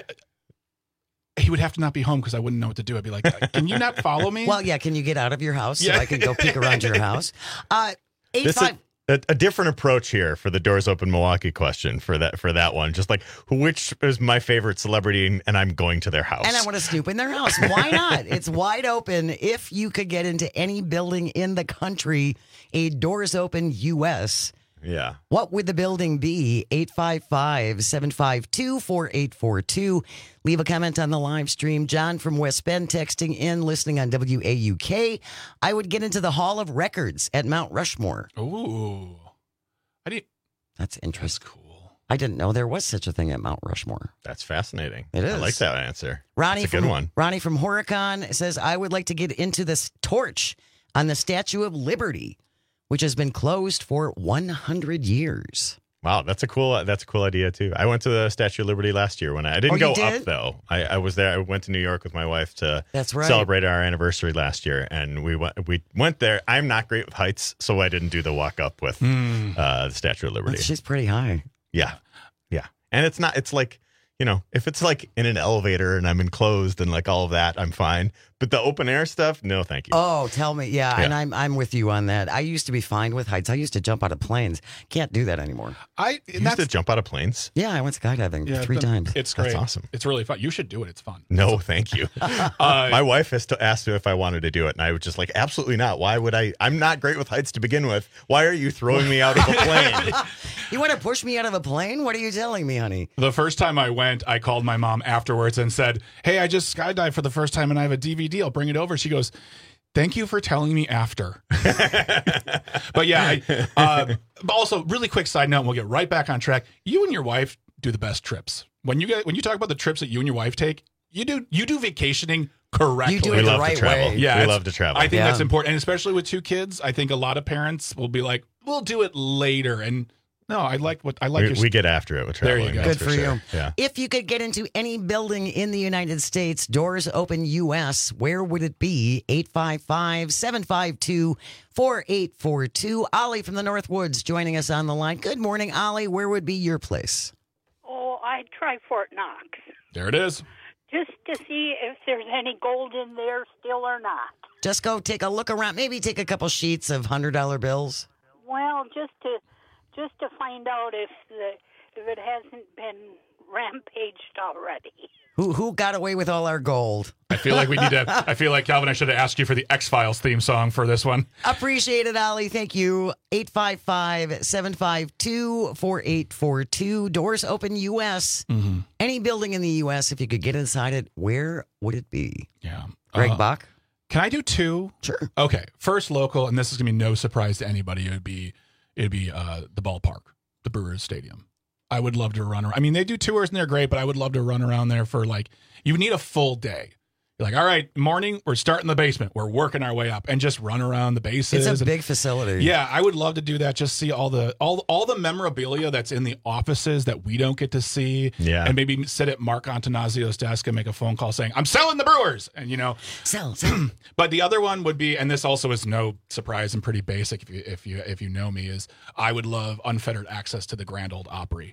I, he would have to not be home because I wouldn't know what to do. I'd be like, "Can you not follow me?" Well, yeah. Can you get out of your house so Yeah. I can go peek around your house? Uh, eight This five. is a, a different approach here for the Doors Open Milwaukee question for that for that one. Just like which is my favorite celebrity, and I'm going to their house. And I want to snoop in their house. Why not? It's wide open. If you could get into any building in the country, a Doors Open U S, yeah. what would the building be? eight five five, seven five two, four eight four two. Leave a comment on the live stream. John from West Bend texting in, listening on W A U K. I would get into the Hall of Records at Mount Rushmore. Ooh, I didn't. That's interesting. That's cool. I didn't know there was such a thing at Mount Rushmore. That's fascinating. It I is. like that answer. Ronnie It's a from, good one. Ronnie from Horicon says, I would like to get into this torch on the Statue of Liberty, which has been closed for one hundred years. Wow, that's a cool. That's a cool idea too. I went to the Statue of Liberty last year when I, I didn't Oh, you go did? up though. I, I was there. I went to New York with my wife to That's right. celebrate our anniversary last year, and we went. We went there. I'm not great with heights, so I didn't do the walk up with Hmm. uh, the Statue of Liberty. She's pretty high. Yeah, yeah, and it's not. It's like you know, if it's like in an elevator and I'm enclosed and like all of that, I'm fine. But the open air stuff, no, thank you. Oh, tell me. Yeah, Yeah. and I'm I'm with you on that. I used to be fine with heights. I used to jump out of planes. Can't do that anymore. I You used to jump out of planes? Yeah, I went skydiving Yeah, three the- times. It's That's great. awesome. It's really fun. You should do it. It's fun. No, thank you. Uh, My wife has to ask me if I wanted to do it, and I was just like, absolutely not. Why would I? I'm not great with heights to begin with. Why are you throwing me out of a plane? You want to push me out of a plane? What are you telling me, honey? The first time I went, I called my mom afterwards and said, "Hey, I just skydived for the first time and I have a D V D. I'll bring it over." She goes, "Thank you for telling me after." But yeah, I, uh, but also really quick side note, and we'll get right back on track. You and your wife do the best trips. When you get when you talk about the trips that you and your wife take, you do you do vacationing correctly. You do We it the love to right travel. way. Yeah, We it's- love to travel. I think Yeah. that's important, and especially with two kids, I think a lot of parents will be like, "We'll do it later." And no, I like what I like. we, your, we get after it with There traveling. you go. that's Good for sure. you. Yeah. If you could get into any building in the United States, Doors Open U S, where would it be? eight five five, seven five two, four eight four two. Ollie from the Northwoods joining us on the line. Good morning, Ollie. Where would be your place? Oh, I'd try Fort Knox there it is. just to see if there's any gold in there still or not. Just go take a look around. Maybe take a couple sheets of one hundred dollar bills. Well, just to just to find out if the if it hasn't been rampaged already. Who who got away with all our gold? I feel like we need to. I feel like Calvin, I should have asked you for the X Files theme song for this one. Appreciate it, Ollie. Thank you. eight five five, seven five two, four eight four two. Doors Open U S. Mm-hmm. Any building in the U S, if you could get inside it, where would it be? Yeah, Greg Uh, Bach? Can I do two? Sure. Okay, first local, and this is gonna be no surprise to anybody. It would be it'd be uh, the ballpark, the Brewers Stadium. I would love to run around. I mean, they do tours and they're great, but I would love to run around there for like, you need a full day. You're like, all right, morning, we're starting the basement. We're working our way up and just run around the bases. It's a and- big facility. Yeah, I would love to do that. Just see all the all all the memorabilia that's in the offices that we don't get to see. Yeah. And maybe sit at Mark Antonazio's desk and make a phone call saying, "I'm selling the Brewers," and you know, Sell, sell. but the other one would be, and this also is no surprise and pretty basic if you if you if you know me, is I would love unfettered access to the Grand Ole Opry.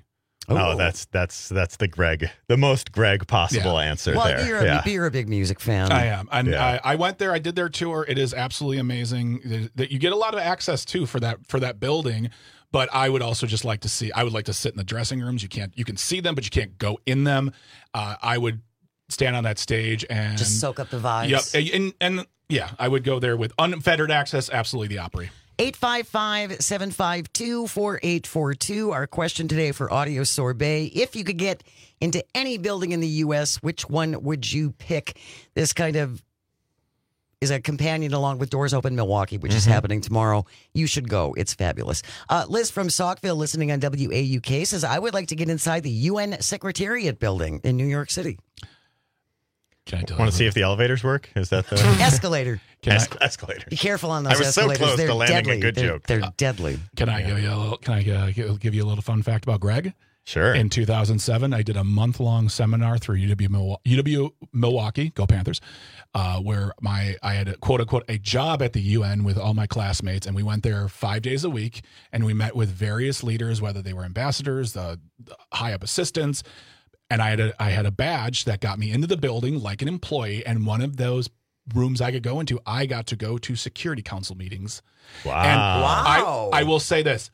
Oh, that's that's that's the Greg, the most Greg possible Yeah. answer Well, there. you're a, yeah. you're a big music fan. I am. And Yeah. I, I went there. I did their tour. It is absolutely amazing. That you get a lot of access too for that for that building. But I would also just like to see. I would like to sit in the dressing rooms. You can't. You can see them, but you can't go in them. Uh, I would stand on that stage and Just soak up the vibes. Yep. And, and yeah, I would go there with unfettered access. Absolutely, the Opry. eight five five, seven five two, four eight four two. Our question today for Audio Sorbet. If you could get into any building in the U S, which one would you pick? This kind of is a companion along with Doors Open Milwaukee, which is happening tomorrow. You should go. It's fabulous. Uh, Liz from Saukville, listening on W A U K, says, I would like to get inside the U N Secretariat building in New York City. Can I tell Want to see if the elevators work? Is that the Escalator. Can Es- I- escalator? Be careful on those I was so escalators. close They're to landing deadly. a good they're, joke. They're deadly. Can I give you a little, can I uh, gi- give you a little fun fact about Greg? Sure. In two thousand seven, I did a month long seminar through U W Milwaukee, U W Milwaukee, go Panthers, uh, where my I had a quote unquote a job at the U N with all my classmates, and we went there five days a week, and we met with various leaders, whether they were ambassadors, the, the high up assistants, and I had a I had a badge that got me into the building like an employee, and one of those rooms I could go into, I got to go to security council meetings. Wow. And Wow. I, I will say this.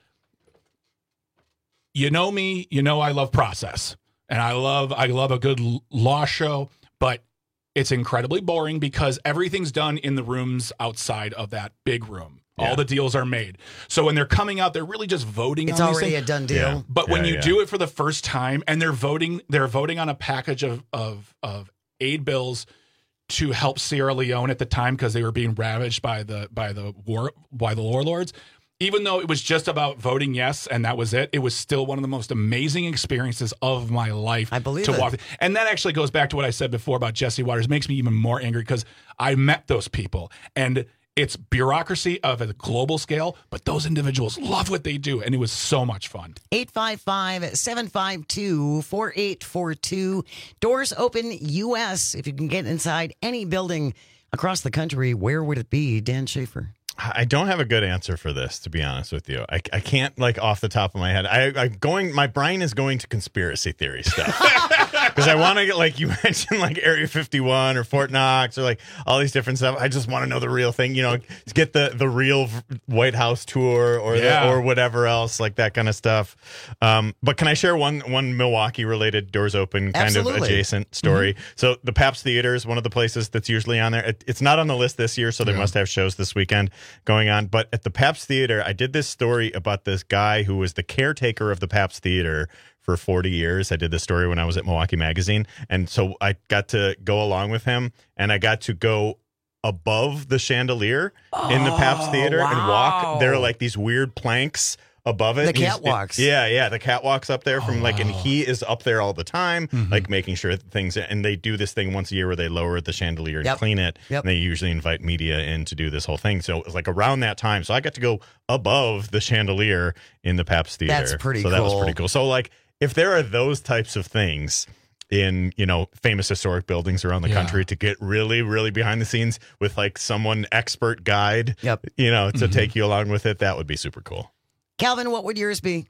You know me, you know I love process. And I love I love a good l- law show, but it's incredibly boring because everything's done in the rooms outside of that big room. Yeah. All the deals are made. So when they're coming out, they're really just voting It's on these already things. a done deal. Yeah. But when Yeah, you yeah. do it for the first time and they're voting, they're voting on a package of of of aid bills to help Sierra Leone at the time because they were being ravaged by the by the war by the warlords. Even though it was just about voting yes and that was it, it was still one of the most amazing experiences of my life. I believe to it. walk. And that actually goes back to what I said before about Jesse Waters. It makes me even more angry because I met those people and it's bureaucracy of a global scale, but those individuals love what they do, and it was so much fun. eight five five, seven five two, four eight four two. Doors Open U S. If you can get inside any building across the country, where would it be? Dan Schaefer. I don't have a good answer for this, to be honest with you. I, I can't, like, off the top of my head. I, I'm going, my brain is going to conspiracy theory stuff. Because I want to get, like, you mentioned, like, Area fifty-one or Fort Knox or, like, all these different stuff. I just want to know the real thing, you know, get the, the real White House tour or Yeah. the, or whatever else, like that kind of stuff. Um, but can I share one one Milwaukee-related Doors Open kind Absolutely. of adjacent story? So the Pabst Theater is one of the places that's usually on there. It, it's not on the list this year, so they Yeah. must have shows this weekend going on. But at the Pabst Theater, I did this story about this guy who was the caretaker of the Pabst Theater for forty years. I did this story when I was at Milwaukee Magazine. And so I got to go along with him, and I got to go above the chandelier in the Pabst Theater and walk. There are like these weird planks above it. The And he's- catwalks. Yeah, yeah. The catwalks up there from Oh, like, and wow. he is up there all the time, Mhm. like making sure that things, and they do this thing once a year where they lower the chandelier and Yep. clean it. Yep. And they usually invite media in to do this whole thing. So it was like around that time. So I got to go above the chandelier in the Pabst Theater. That's pretty So that was cool. pretty cool. So like, if there are those types of things in, you know, famous historic buildings around the Yeah. country to get really, really behind the scenes with like someone expert guide, Yep. you know, to Mhm. take you along with it, that would be super cool. Calvin, what would yours be?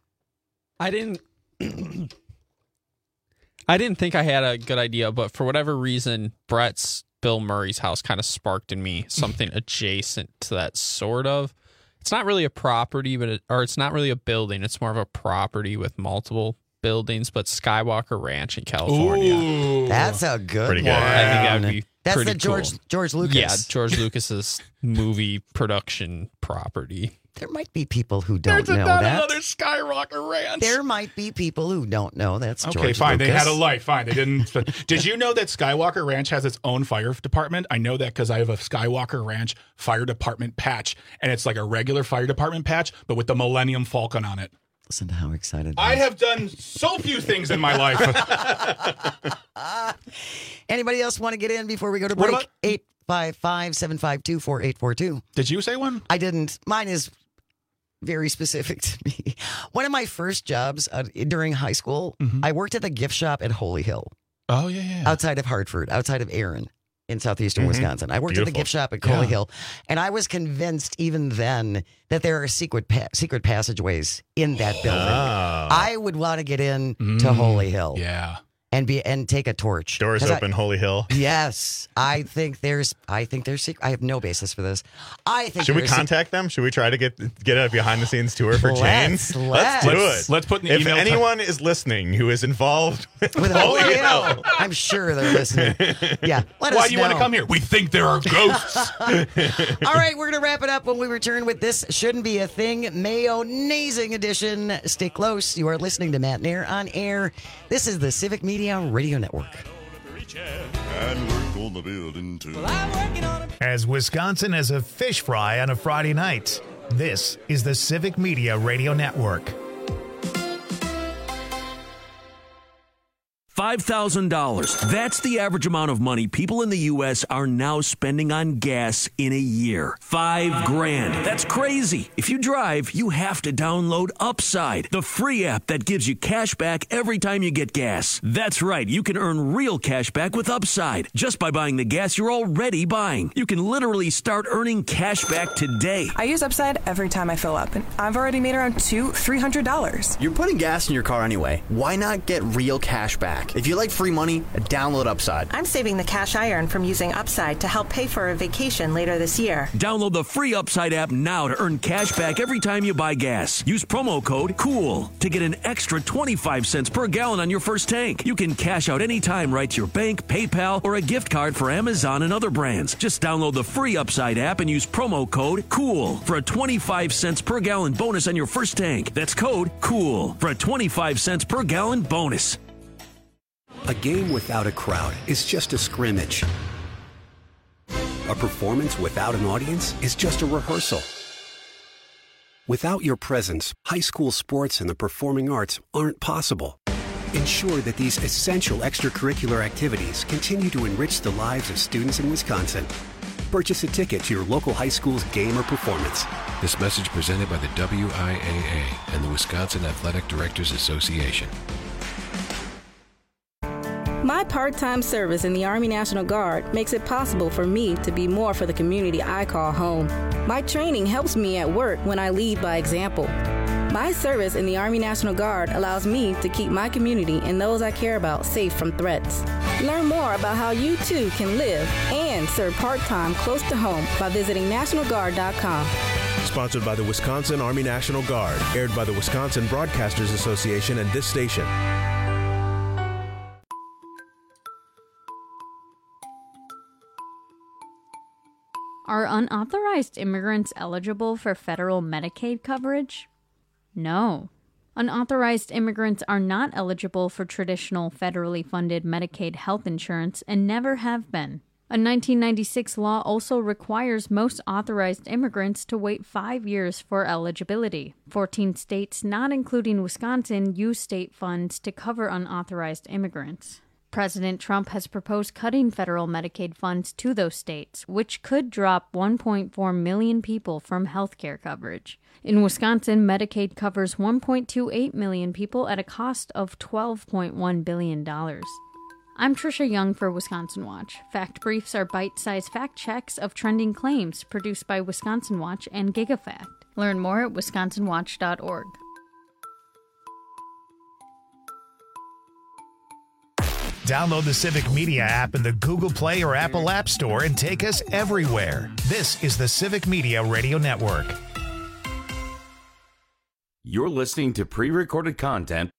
I didn't. I didn't think I had a good idea, but for whatever reason, Brett's Bill Murray's house kind of sparked in me something adjacent to that, sort of. It's not really a property, but it, or it's not really a building. It's more of a property with multiple buildings, but Skywalker Ranch in California. Ooh. That's a good Pretty one. good. I think that would be That's pretty the George cool. George Lucas. Yeah, George Lucas's movie production property. There might be people who don't There's know not that. another Skywalker Ranch. There might be people who don't know that's Okay, George fine. Lucas. They had a life. Fine. They didn't. Did you know that Skywalker Ranch has its own fire department? I know that because I have a Skywalker Ranch fire department patch, and it's like a regular fire department patch, but with the Millennium Falcon on it. Listen to how excited I have done so few things in my life. Anybody else want to get in before we go to What break? about- eight five five, seven five two, four eight four two. Did you say one? I didn't. Mine is very specific to me. One of my first jobs uh, during high school, Mhm. I worked at the gift shop at Holy Hill, Oh yeah, yeah. outside of Hartford, outside of Erin. in southeastern Mhm. Wisconsin. I worked at the Beautiful. gift shop at Coley Yeah. Hill, and I was convinced even then that there are secret pa- secret passageways in that building. Oh. I would want to get in to Mm, Holy Hill. Yeah. And be and take a torch. Doors 'Cause I- open, Holy Hill. Yes, I think there's. I think there's. Secret, I have no basis for this. I think. Should we there's sec- contact them? Should we try to get get a behind the scenes tour for Let's, Jane? let's. do Let's- it. let's put in the if email to- anyone is listening who is involved with, with Holy Holy Hill, Hill. I'm sure they're listening. Yeah. Let Why us do you want to know. come here? We think there are ghosts. All right, we're going to wrap it up when we return with This Shouldn't Be a Thing, Mayonnaising edition. Stay close. You are listening to Matt Nair on air. This is the Civic Media Radio Network. And work on the building too. As Wisconsin has a fish fry on a Friday night, this is the Civic Media Radio Network. five thousand dollars. That's the average amount of money people in the U S are now spending on gas in a year. Five grand. That's crazy. If you drive, you have to download Upside, the free app that gives you cash back every time you get gas. That's right. You can earn real cash back with Upside just by buying the gas you're already buying. You can literally start earning cash back today. I use Upside every time I fill up, and I've already made around two, three hundred dollars. You're putting gas in your car anyway. Why not get real cash back? If you like free money, download Upside. I'm saving the cash I earn from using Upside to help pay for a vacation later this year. Download the free Upside app now to earn cash back every time you buy gas. Use promo code COOL to get an extra twenty-five cents per gallon on your first tank. You can cash out anytime right to your bank, PayPal, or a gift card for Amazon and other brands. Just download the free Upside app and use promo code COOL for a twenty-five cents per gallon bonus on your first tank. That's code COOL for a twenty-five cents per gallon bonus. A game without a crowd is just a scrimmage. A performance without an audience is just a rehearsal. Without your presence, high school sports and the performing arts aren't possible. Ensure that these essential extracurricular activities continue to enrich the lives of students in Wisconsin. Purchase a ticket to your local high school's game or performance. This message presented by the W I A A and the Wisconsin Athletic Directors Association. My part-time service in the Army National Guard makes it possible for me to be more for the community I call home. My training helps me at work when I lead by example. My service in the Army National Guard allows me to keep my community and those I care about safe from threats. Learn more about how you too can live and serve part-time close to home by visiting national guard dot com. Sponsored by the Wisconsin Army National Guard, aired by the Wisconsin Broadcasters Association and this station. Are unauthorized immigrants eligible for federal Medicaid coverage? No. Unauthorized immigrants are not eligible for traditional federally funded Medicaid health insurance and never have been. A nineteen ninety-six law also requires most authorized immigrants to wait five years for eligibility. fourteen states, not including Wisconsin, use state funds to cover unauthorized immigrants. President Trump has proposed cutting federal Medicaid funds to those states, which could drop one point four million people from health care coverage. In Wisconsin, Medicaid covers one point two eight million people at a cost of twelve point one billion dollars. I'm Trisha Young for Wisconsin Watch. Fact Briefs are bite-sized fact checks of trending claims produced by Wisconsin Watch and GigaFact. Learn more at wisconsin watch dot org. Download the Civic Media app in the Google Play or Apple App Store and take us everywhere. This is the Civic Media Radio Network. You're listening to pre-recorded content.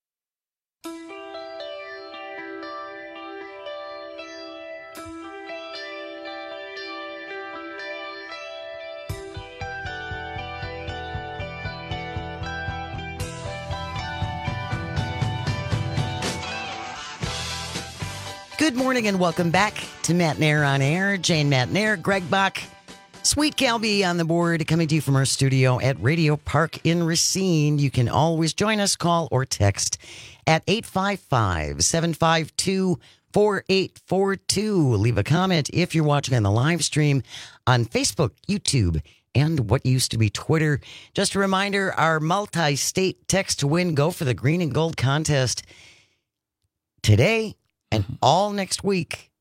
Good morning and welcome back to Matt Nair on Air. Jane Matt Nair, Greg Bach, Sweet Calby on the board, coming to you from our studio at Radio Park in Racine. You can always join us, call or text at eight five five, seven five two, four eight four two. Leave a comment if you're watching on the live stream on Facebook, YouTube, and what used to be Twitter. Just a reminder, our multi-state text to win, go for the green and gold contest today and all next week.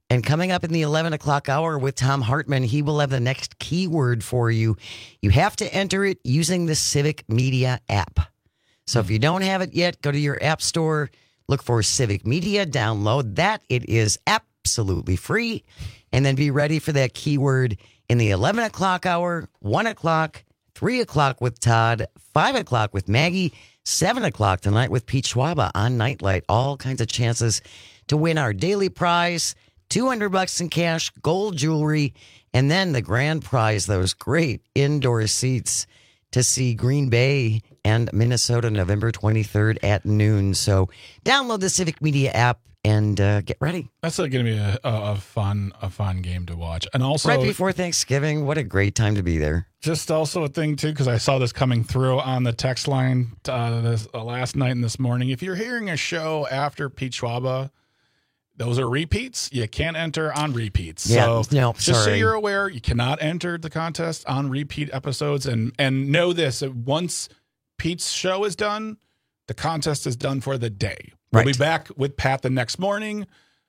And coming up in the eleven o'clock hour with Tom Hartman, he will have the next keyword for you. You have to enter it using the Civic Media app. So if you don't have it yet, go to your app store, look for Civic Media, download that. It is absolutely free. And then be ready for that keyword in the eleven o'clock hour, one o'clock, three o'clock with Todd, five o'clock with Maggie, seven o'clock tonight with Pete Schwaba on Nightlight. All kinds of chances to win our daily prize, two hundred bucks in cash, gold jewelry, and then the grand prize, those great indoor seats to see Green Bay and Minnesota November twenty-third at noon. So download the Civic Media app and uh, get ready. That's going to be a, a, a fun a fun game to watch. And also right before Thanksgiving, what a great time to be there. Just also a thing, too, because I saw this coming through on the text line uh, this, uh, last night and this morning. If you're hearing a show after Pete Schwaba, those are repeats. You can't enter on repeats. Yeah, so no, just so sorry. you're aware, you cannot enter the contest on repeat episodes. And, and know this, that once Pete's show is done, the contest is done for the day. We'll Right. be back with Pat the next morning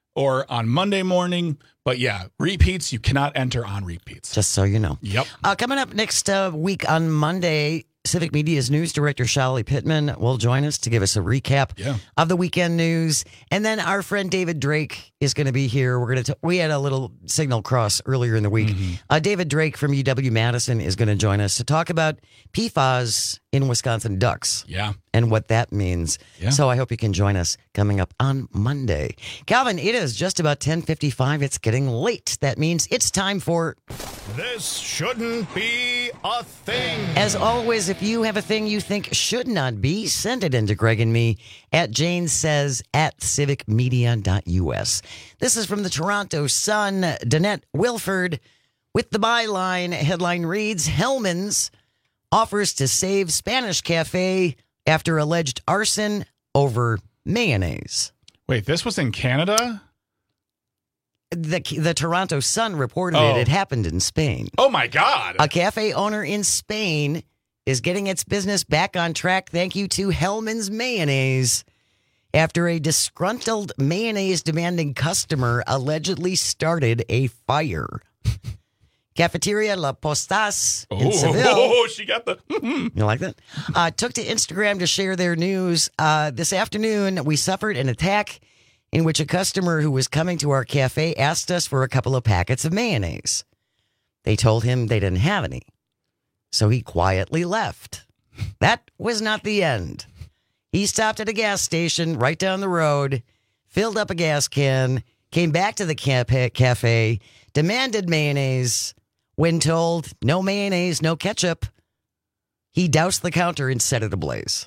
or on Monday morning. But yeah, repeats, you cannot enter on repeats. Just so you know. Yep. Uh, coming up next uh, week on Monday, Civic Media's news director, Shallie Pittman, will join us to give us a recap Yeah. of the weekend news. And then our friend David Drake is going to be here. We're going to. We had a little signal cross earlier in the week. Mm-hmm. Uh, David Drake from U W Madison is going to join us to talk about P F A S in Wisconsin ducks. Yeah. And what that means. Yeah. So I hope you can join us coming up on Monday. Calvin, it is just about ten fifty-five. It's getting late. That means it's time for... This shouldn't be a thing. As always, if you have a thing you think should not be, send it in to Greg and me at Jane Says at civic media dot U S. This is from the Toronto Sun. Danette Wilford with the byline. Headline reads, Hellman's offers to save Spanish Cafe after alleged arson over mayonnaise. Wait, this was in Canada? The, the Toronto Sun reported Oh. it. It happened in Spain. Oh, my God. A cafe owner in Spain is getting its business back on track thank you to Hellman's Mayonnaise after a disgruntled mayonnaise-demanding customer allegedly started a fire. Cafeteria La Postas in Oh, Seville. she got the... You like that? Uh, took to Instagram to share their news. Uh, this afternoon, we suffered an attack in which a customer who was coming to our cafe asked us for a couple of packets of mayonnaise. They told him they didn't have any, so he quietly left. That was not the end. He stopped at a gas station right down the road, filled up a gas can, came back to the cafe, cafe demanded mayonnaise. When told no mayonnaise, no ketchup, he doused the counter and set it ablaze.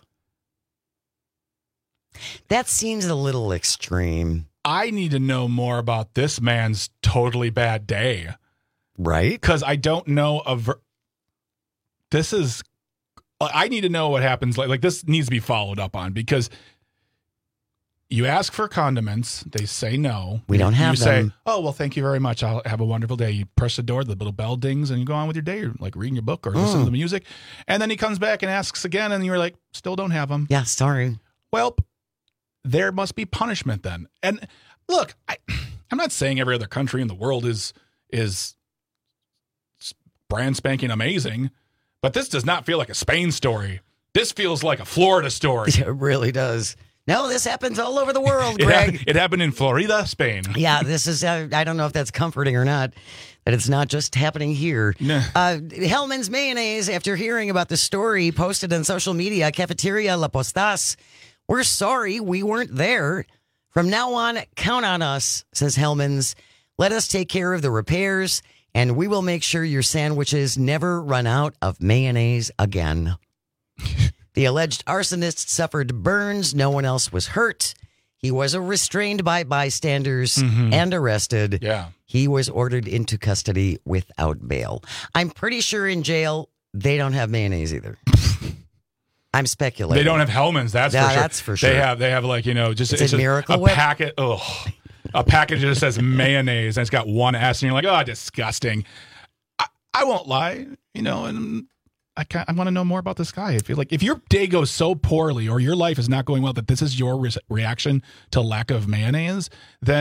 That seems a little extreme. I need to know more about this man's totally bad day. Right? Because I don't know of. This is. I need to know what happens. Like, like this needs to be followed up on because you ask for condiments, they say no. We don't have you them. say, oh, well, thank you very much. I'll have a wonderful day. You press the door, the little bell dings, and you go on with your day. You're like reading your book or listening Mm. to the music. And then he comes back and asks again, and you're like, still don't have them. Yeah, sorry. Well, there must be punishment then. And look, I, I'm not saying every other country in the world is is brand spanking amazing, but this does not feel like a Spain story. This feels like a Florida story. It really does. No, this happens all over the world, It, Greg. hap- it happened in Florida, Spain. Yeah, this is, uh, I don't know if that's comforting or not, that it's not just happening here. Nah. Uh, Hellman's Mayonnaise, after hearing about the story, posted on social media, Cafeteria La Postas, we're sorry we weren't there. From now on, count on us, says Hellman's. Let us take care of the repairs, and we will make sure your sandwiches never run out of mayonnaise again. The alleged arsonist suffered burns. No one else was hurt. He was restrained by bystanders Mhm. and arrested. Yeah. He was ordered into custody without bail. I'm pretty sure in jail, they don't have mayonnaise either. I'm speculating. They don't have Hellman's, that's Yeah, for sure. that's for sure. They have, they have like, you know, just It's it's a just Miracle a Whip? packet. Ugh. A package that just says mayonnaise and it's got one S, and you're like, oh, disgusting. I, I won't lie, you know, and I can't, I want to know more about this guy. I feel like if your day goes so poorly or your life is not going well that this is your re- reaction to lack of mayonnaise, then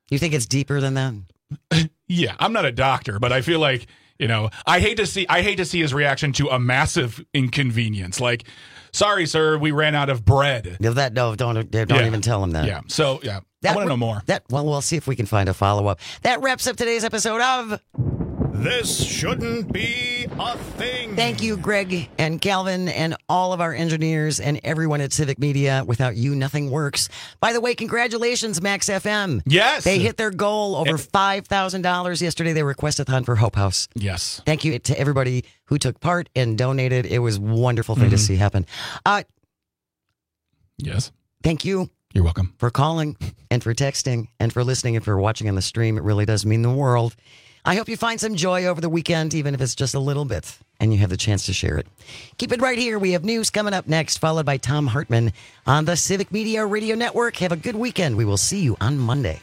You think it's deeper than that? Yeah, I'm not a doctor, but I feel like, you know, I hate to see I hate to see his reaction to a massive inconvenience. Like, sorry, sir, we ran out of bread. No, that no, don't don't Yeah. even tell him that. Yeah. So yeah, That I want to re- know more. That well, we'll see if we can find a follow up. That wraps up today's episode of This Shouldn't Be a Thing. Thank you, Greg and Calvin, and all of our engineers and everyone at Civic Media. Without you, nothing works. By the way, congratulations, Max F M. Yes. They hit their goal over five thousand dollars yesterday. They were Request-a-thon for Hope House. Yes. Thank you to everybody who took part and donated. It was a wonderful thing to Mhm. see happen. Uh, Yes. thank you. You're welcome. For calling and for texting and for listening and for watching on the stream. It really does mean the world. I hope you find some joy over the weekend, even if it's just a little bit, and you have the chance to share it. Keep it right here. We have news coming up next, followed by Tom Hartman on the Civic Media Radio Network. Have a good weekend. We will see you on Monday.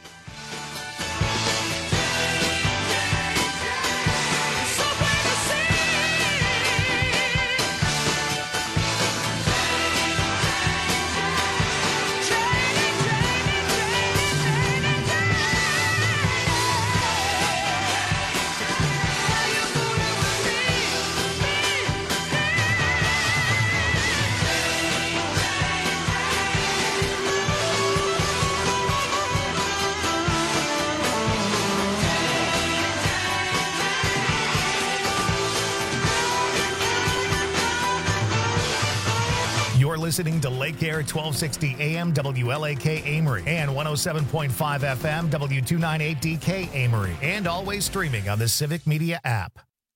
You're listening to Lake Air twelve sixty A M W L A K Amory and one oh seven point five F M W two ninety-eight D K Amory, and always streaming on the Civic Media app.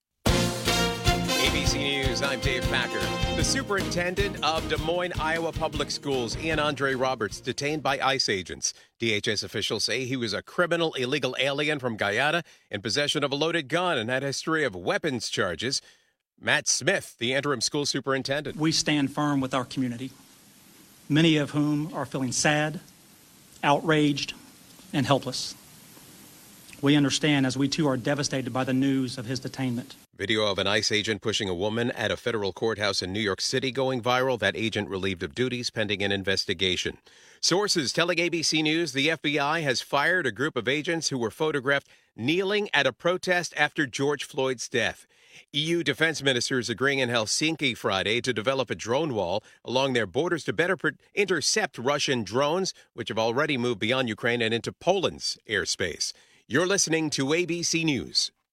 A B C News, I'm Dave Packer. The superintendent of Des Moines, Iowa Public Schools, Ian Andre Roberts, detained by ICE agents. D H S officials say he was a criminal illegal alien from Guyana in possession of a loaded gun and had a history of weapons charges. Matt Smith, the interim school superintendent. We stand firm with our community, many of whom are feeling sad, outraged, and helpless. We understand as we too are devastated by the news of his detainment. Video of an ICE agent pushing a woman at a federal courthouse in New York City going viral. That agent relieved of duties pending an investigation. Sources telling A B C News the F B I has fired a group of agents who were photographed kneeling at a protest after George Floyd's death. E U defense ministers agreeing in Helsinki Friday to develop a drone wall along their borders to better per- intercept Russian drones, which have already moved beyond Ukraine and into Poland's airspace. You're listening to A B C News.